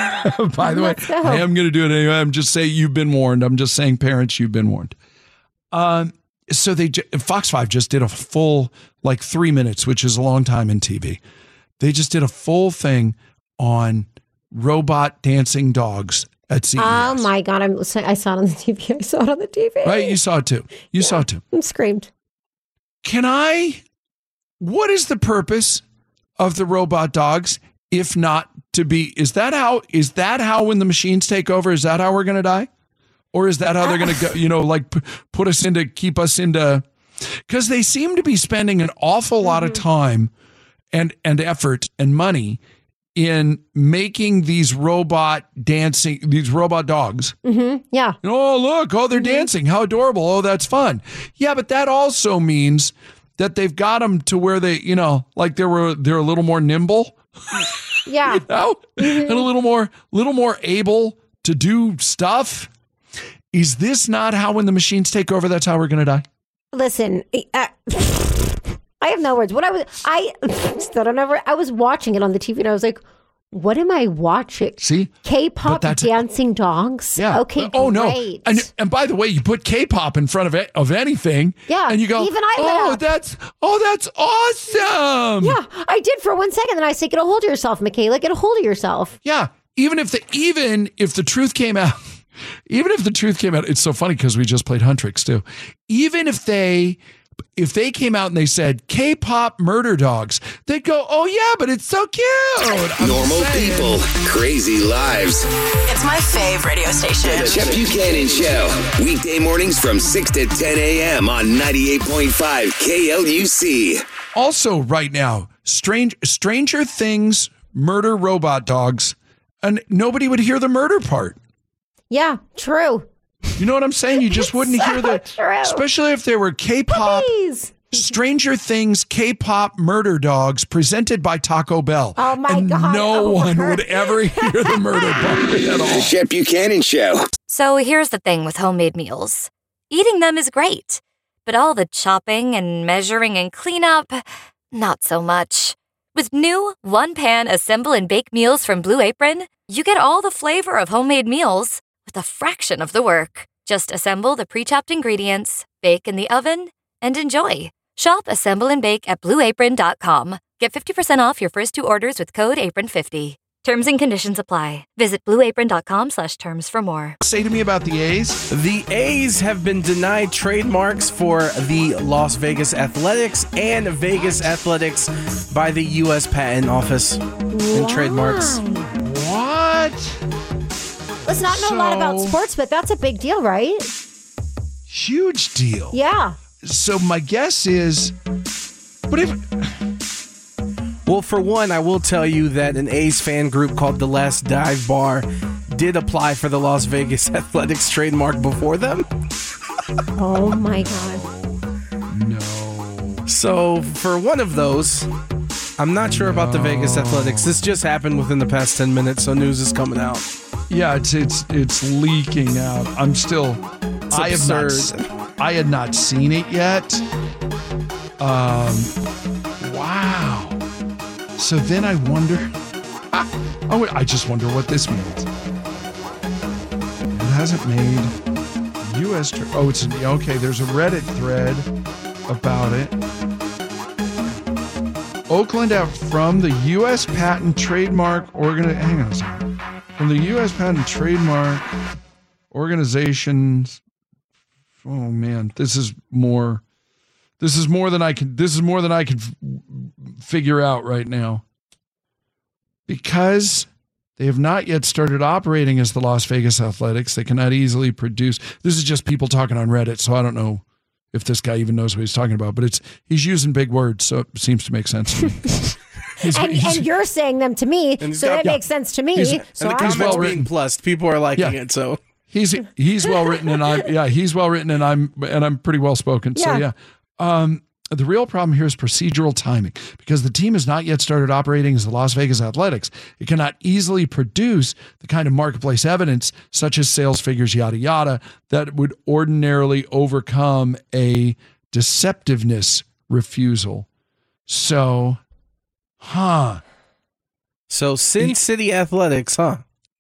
Speaker 4: By the way,
Speaker 6: go.
Speaker 4: I am going to do it anyway. I'm just saying you've been warned. I'm just saying, parents, you've been warned. Um, so they Fox five just did a full like three minutes, which is a long time in T V. They just did a full thing on robot dancing dogs. At C E S.
Speaker 6: Oh my God! I'm. I saw it on the T V. I saw it on the T V.
Speaker 4: Right, you saw it too. You yeah. saw it too.
Speaker 6: I screamed.
Speaker 4: Can I? What is the purpose of the robot dogs, if not to be? Is that how? Is that how when the machines take over? Is that how we're going to die, or is that how they're going to go? You know, like p- put us into, keep us into? Because they seem to be spending an awful lot of time and and effort and money in making these robot dancing, these robot dogs.
Speaker 6: Mm-hmm. Yeah.
Speaker 4: Oh, look. Oh, they're mm-hmm. dancing. How adorable. Oh, that's fun. Yeah, but that also means that they've got them to where they, you know, like they were, they're a little more nimble.
Speaker 6: Yeah.
Speaker 4: You know?
Speaker 6: Mm-hmm.
Speaker 4: And a little more, little more able to do stuff. Is this not how when the machines take over, that's how we're going to die?
Speaker 6: Listen, uh, I have no words. What I was, I, I don't ever, I was watching it on the T V and I was like, What am I watching?
Speaker 4: See?
Speaker 6: K-pop dancing dogs?
Speaker 4: Yeah.
Speaker 6: Okay,
Speaker 4: Oh, no.
Speaker 6: great.
Speaker 4: And, and by the way, you put K-pop in front of it, of anything.
Speaker 6: Yeah.
Speaker 4: And you go,
Speaker 6: even I lit
Speaker 4: oh,
Speaker 6: up.
Speaker 4: that's, oh, that's awesome.
Speaker 6: Yeah, I did for one second. Then I said, get a hold of yourself, Michaela. Get a hold of yourself.
Speaker 4: Yeah. Even if the, even if the truth came out, even if the truth came out, it's so funny because we just played Huntrix too. Even if they, if they came out and they said K-pop murder dogs, they'd go, oh yeah, but it's so cute. I'm
Speaker 2: Normal
Speaker 4: saying.
Speaker 2: people, crazy lives.
Speaker 3: It's my fave radio station.
Speaker 2: The Chet Buchanan Show. Weekday mornings from six to ten a.m. on ninety-eight point five K L U C.
Speaker 4: Also, right now, strange, Stranger Things murder robot dogs, and nobody would hear the murder part.
Speaker 6: Yeah, true.
Speaker 4: You know what I'm saying? You just wouldn't
Speaker 6: so
Speaker 4: hear the,
Speaker 6: true.
Speaker 4: especially if there were K-pop,
Speaker 6: Puppies.
Speaker 4: Stranger Things K-pop murder dogs presented by Taco Bell.
Speaker 6: Oh my
Speaker 4: and
Speaker 6: God.
Speaker 4: no
Speaker 6: Oh,
Speaker 4: one
Speaker 6: her.
Speaker 4: would ever hear the murder part at all.
Speaker 2: The Chet Buchanan Show.
Speaker 1: So here's the thing with homemade meals. Eating them is great, but all the chopping and measuring and cleanup, not so much. With new one-pan assemble and bake meals from Blue Apron, you get all the flavor of homemade meals with a fraction of the work. Just assemble the pre-chopped ingredients, bake in the oven, and enjoy. Shop Assemble and Bake at blue apron dot com. Get fifty percent off your first two orders with code apron fifty. Terms and conditions apply. Visit blue apron dot com slash terms for more.
Speaker 4: Say to me about the A's.
Speaker 7: The A's have been denied trademarks for the Las Vegas Athletics and Vegas Athletics by the U S Patent Office and trademarks.
Speaker 4: What?
Speaker 6: Let's not know
Speaker 4: So-
Speaker 6: a lot about sports, but that's a big deal, right?
Speaker 4: Huge deal.
Speaker 6: Yeah.
Speaker 4: So my guess is, but if
Speaker 7: Well, for one, I will tell you that an A's fan group called The Last Dive Bar did apply for the Las Vegas Athletics trademark before them.
Speaker 6: Oh my God.
Speaker 4: no,
Speaker 7: So for one of those, I'm not sure about the Vegas Athletics. This just happened within the past ten minutes, so news is coming out.
Speaker 4: yeah, it's it's it's leaking out. I'm still,
Speaker 7: It's
Speaker 4: I have not,
Speaker 7: absurd.
Speaker 4: s- I had not seen it yet. Um, wow. So then I wonder. Oh, I just wonder what this means. It hasn't made U S. Tra- oh, it's okay. There's a Reddit thread about it. Oakland out from the U S Patent Trademark Organi- Hang on a second. From the U S Patent Trademark Organizations. Oh man, this is more. This is more than I can. This is more than I can f- figure out right now. Because they have not yet started operating as the Las Vegas Athletics, they cannot easily produce. This is just people talking on Reddit, so I don't know if this guy even knows what he's talking about. But it's he's using big words, so it seems to make sense to me. He's-
Speaker 6: And,
Speaker 4: he's-
Speaker 6: and you're saying them to me,
Speaker 7: And he's
Speaker 6: so
Speaker 7: got-
Speaker 6: that
Speaker 7: yeah.
Speaker 6: makes sense to me.
Speaker 4: He's-
Speaker 6: So
Speaker 7: And the
Speaker 6: I'm
Speaker 7: comments
Speaker 4: well
Speaker 7: being
Speaker 4: written.
Speaker 7: plussed. People are liking
Speaker 4: Yeah.
Speaker 7: it, so.
Speaker 4: He's he's well written and I'm yeah he's well written and I'm and I'm pretty well spoken. So
Speaker 6: Yeah.
Speaker 4: yeah. Um, the real problem here is procedural timing because the team has not yet started operating as the Las Vegas Athletics. It cannot easily produce the kind of marketplace evidence such as sales figures, yada yada, that would ordinarily overcome a deceptiveness refusal. So, huh?
Speaker 7: So Sin City Athletics, huh?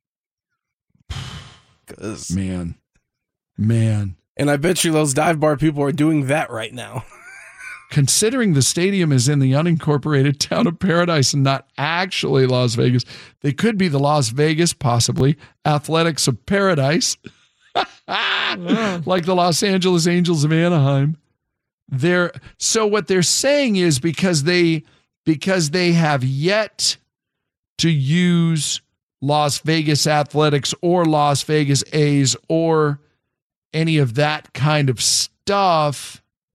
Speaker 7: 'Cause-
Speaker 4: Man, man.
Speaker 7: And I bet you those dive bar people are doing that right now.
Speaker 4: Considering the stadium is in the unincorporated town of Paradise and not actually Las Vegas, they could be the Las Vegas, possibly, Athletics of Paradise, like the Los Angeles Angels of Anaheim. They're, so what they're saying is because they because they have yet to use Las Vegas Athletics or Las Vegas A's or any of that kind of stuff,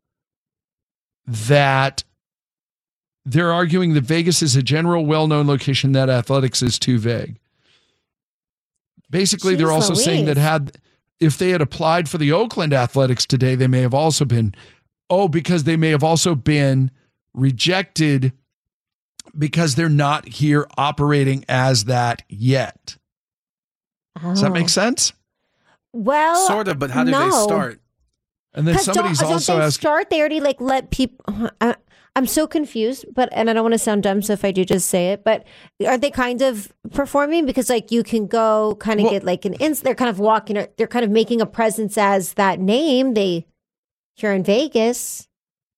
Speaker 4: that they're arguing that Vegas is a general well-known location, that athletics is too vague. Basically,
Speaker 6: Jeez
Speaker 4: they're also saying
Speaker 6: Louise.
Speaker 4: that had if they had applied for the Oakland Athletics today, they may have also been, oh, because they may have also been rejected because they're not here operating as that yet. Does that make sense?
Speaker 6: Well,
Speaker 7: Sort of, but how did
Speaker 6: no.
Speaker 7: they start?
Speaker 4: And then
Speaker 6: 'Cause
Speaker 4: somebody's
Speaker 6: don't,
Speaker 4: also
Speaker 6: don't they
Speaker 4: asking.
Speaker 6: start? They already like let people. Uh, I'm so confused, but and I don't want to sound dumb, so if I do, just say it. But are they kind of performing because like you can go kind of
Speaker 4: Well-
Speaker 6: get like an ins? They're kind of walking. They're kind of making a presence as that name. They here in Vegas.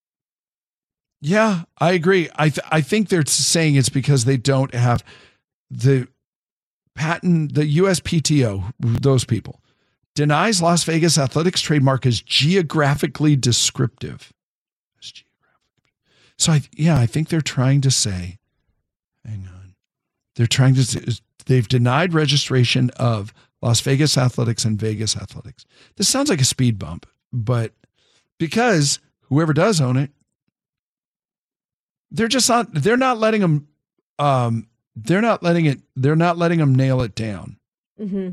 Speaker 4: Yeah, I agree. I th- I think they're saying it's because they don't have the patent, the U S P T O, those people, denies Las Vegas Athletics trademark as geographically descriptive. As geographic. So, I, yeah, I think they're trying to say, hang on, they're trying to say, they've denied registration of Las Vegas Athletics and Vegas Athletics. This sounds like a speed bump, but because whoever does own it, they're just not, they're not letting them, um, they're not letting it, they're not letting them nail it down.
Speaker 6: Mm-hmm.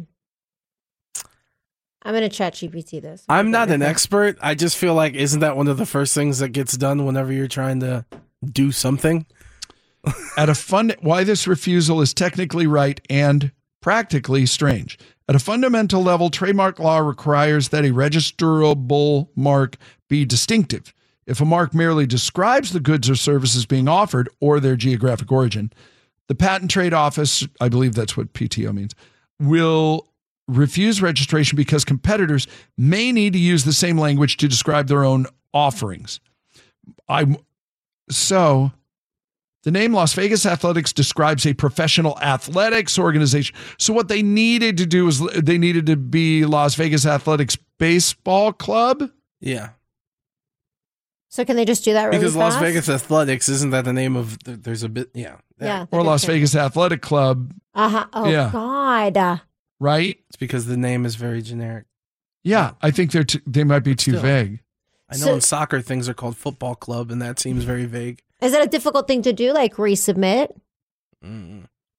Speaker 6: I'm going to chat G P T this.
Speaker 7: I'm not an expert. I just feel like, isn't that one of the first things that gets done whenever you're trying to do something?
Speaker 4: At a fund, why this refusal is technically right and practically strange. At a fundamental level, trademark law requires that a registrable mark be distinctive. If a mark merely describes the goods or services being offered or their geographic origin, the Patent Trade Office, I believe that's what P T O means, will refuse registration because competitors may need to use the same language to describe their own offerings. I so the name Las Vegas Athletics describes a professional athletics organization. So what they needed to do was they needed to be Las Vegas Athletics Baseball Club.
Speaker 7: Yeah.
Speaker 6: So can they just do that really
Speaker 7: Because
Speaker 6: fast?
Speaker 7: Las Vegas Athletics, isn't that the name of, the, there's a bit, yeah.
Speaker 6: Yeah.
Speaker 4: Or Las Vegas Athletic Club.
Speaker 6: Uh-huh. Oh,
Speaker 4: Yeah.
Speaker 6: God.
Speaker 4: Right?
Speaker 7: It's because the name is very generic.
Speaker 4: Yeah, I think they're t- they might be too
Speaker 7: Still.
Speaker 4: vague.
Speaker 7: I know
Speaker 6: So-
Speaker 7: in soccer things are called football club, and that seems very vague.
Speaker 6: Is that a difficult thing to do, like resubmit?
Speaker 7: Mm.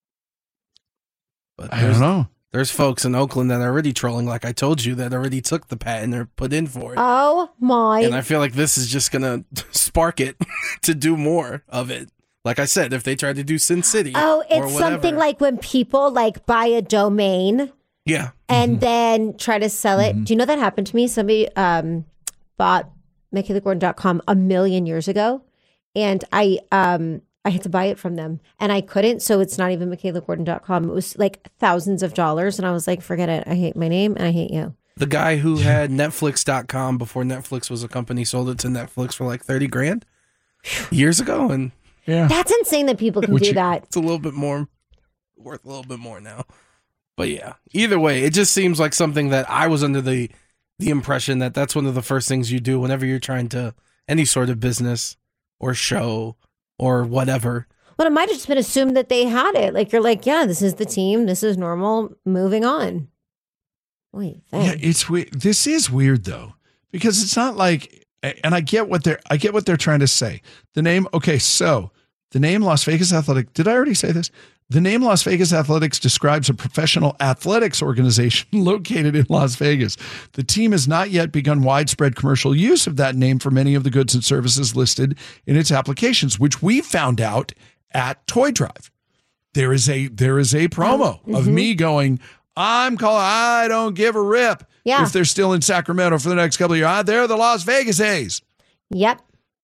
Speaker 7: But
Speaker 4: I
Speaker 7: there's-
Speaker 4: don't know.
Speaker 7: There's folks in Oakland that are already trolling, like I told you, that already took the patent or put in for it.
Speaker 6: Oh, my.
Speaker 7: And I feel like this is just going to spark it to do more of it. Like I said, if they try to do Sin City.
Speaker 6: Oh,
Speaker 7: or
Speaker 6: it's
Speaker 7: whatever.
Speaker 6: something like when people like buy a domain
Speaker 7: Yeah.
Speaker 6: and then try to sell it. Do you know that happened to me? Somebody um, bought Michaela Gordon dot com a million years ago, and I um, I had to buy it from them, and I couldn't, so it's not even Michaela Gordon dot com. It was like thousands of dollars, and I was like, forget it. I hate my name, and I hate you.
Speaker 7: The guy who had Netflix dot com before Netflix was a company sold it to Netflix for like thirty grand years ago. And
Speaker 4: yeah,
Speaker 6: That's insane that people can
Speaker 7: Which
Speaker 6: do
Speaker 7: you-
Speaker 6: that.
Speaker 7: it's a little bit more, worth a little bit more now. But yeah, either way, it just seems like something that I was under the the impression that that's one of the first things you do whenever you're trying to any sort of business or show or whatever.
Speaker 6: Well, it might have just been assumed that they had it. Like, you're like, yeah, this is the team. This is normal. Moving on. Wait,
Speaker 4: Yeah, it's weird. This is weird though, because it's not like, and I get what they're, I get what they're trying to say. The name, okay, so the name Las Vegas Athletic. Did I already say this? The name Las Vegas Athletics describes a professional athletics organization located in Las Vegas. The team has not yet begun widespread commercial use of that name for many of the goods and services listed in its applications, which we found out at Toy Drive. There is a there is a promo
Speaker 6: Mm-hmm.
Speaker 4: of me going, I'm calling, I don't give a rip
Speaker 6: Yeah.
Speaker 4: if they're still in Sacramento for the next couple of years. Ah, they're the Las Vegas A's.
Speaker 6: Yep.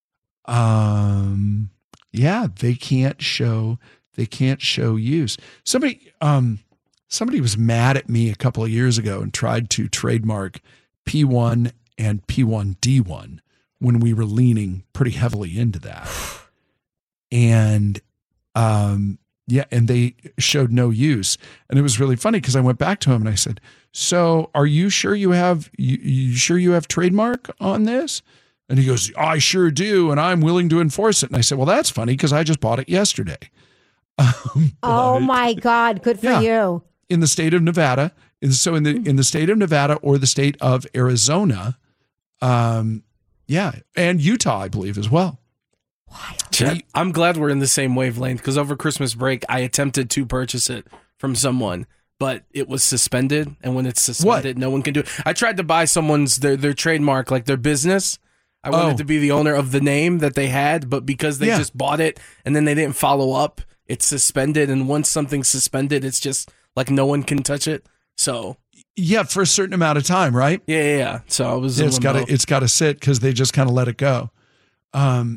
Speaker 4: Um, yeah, they can't show they can't show use. Somebody um somebody was mad at me a couple of years ago and tried to trademark P one and P one D one when we were leaning pretty heavily into that. And um yeah, and they showed no use. And it was really funny because I went back to him and I said, "So, are you sure you have you, you sure you have trademark on this?" And he goes, "I sure do, and I'm willing to enforce it." And I said, "Well, that's funny because I just bought it yesterday." Um,
Speaker 6: Oh,
Speaker 4: but
Speaker 6: my God. Good for
Speaker 4: Yeah.
Speaker 6: you.
Speaker 4: in the state of Nevada, and so in the in the state of Nevada or the state of Arizona, um, yeah, and Utah, I believe as well.
Speaker 7: Chet, I'm glad we're in the same wavelength because over Christmas break, I attempted to purchase it from someone, but it was suspended. And when it's suspended, no one can do it. I tried to buy someone's their, their trademark, like their business. I wanted
Speaker 4: Oh.
Speaker 7: to be the owner of the name that they had, but because they
Speaker 4: Yeah.
Speaker 7: just bought it and then they didn't follow up, it's suspended. And once something's suspended, it's just like no one can touch it. So
Speaker 4: Yeah, for a certain amount of time, right?
Speaker 7: yeah, yeah. yeah. So I was. in
Speaker 4: It's got to
Speaker 7: limbo.
Speaker 4: it's got to sit because they just kind of let it go. Um,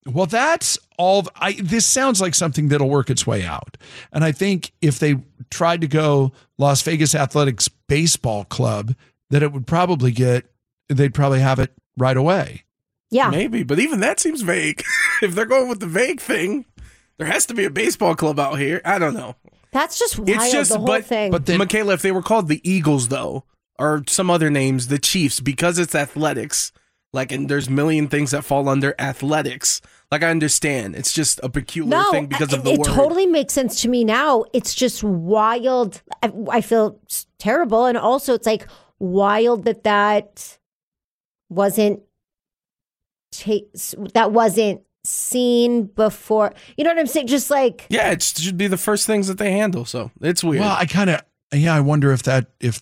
Speaker 4: Well, that's all. I this sounds like something that'll work its way out. And I think if they tried to go Las Vegas Athletics Baseball Club, that it would probably get, they'd probably have it right away.
Speaker 6: Yeah.
Speaker 7: Maybe, but even that seems vague. If they're going with the vague thing, there has to be a baseball club out here. I don't know.
Speaker 6: That's just wild,
Speaker 7: It's just,
Speaker 6: the whole
Speaker 7: but,
Speaker 6: thing.
Speaker 7: but then, Michaela, if they were called the Eagles, though, or some other names, the Chiefs, because it's athletics, like, and there's a million things that fall under athletics. Like, I understand. It's just a peculiar
Speaker 6: no,
Speaker 7: thing because
Speaker 6: it,
Speaker 7: of the
Speaker 6: it
Speaker 7: word.
Speaker 6: totally makes sense to me now. It's just wild. I, I feel terrible. And also, it's like wild that that wasn't, ta- that wasn't seen before. You know what I'm saying? Just like.
Speaker 7: Yeah, it should be the first things that they handle. So it's weird.
Speaker 4: Well, I kind of, yeah, I wonder if that, if,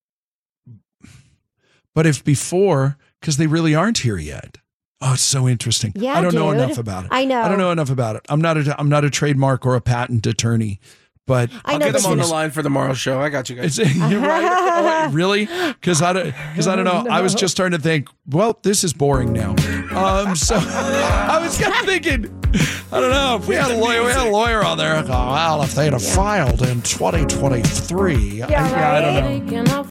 Speaker 4: but if before, because they really aren't here yet. Oh, it's so interesting.
Speaker 6: Yeah,
Speaker 4: I don't know
Speaker 6: dude.
Speaker 4: enough about it.
Speaker 6: I know.
Speaker 4: I don't know enough about it. I'm not a, I'm not a trademark or a patent attorney, but
Speaker 6: I
Speaker 7: I'll
Speaker 6: know,
Speaker 7: get them
Speaker 6: but
Speaker 7: on
Speaker 6: you
Speaker 7: the
Speaker 6: know-
Speaker 7: line for tomorrow's show. I got you guys.
Speaker 4: It's, you're right. Oh, really? Because I don't. Because I don't know. I was just starting to think. Well, this is boring now. Um. So I was kind of thinking. I don't know if we had a lawyer. We had a lawyer on there. Oh, well, if they'd have filed in twenty twenty-three.
Speaker 6: Yeah,
Speaker 4: I, yeah, I don't know.
Speaker 14: Taking off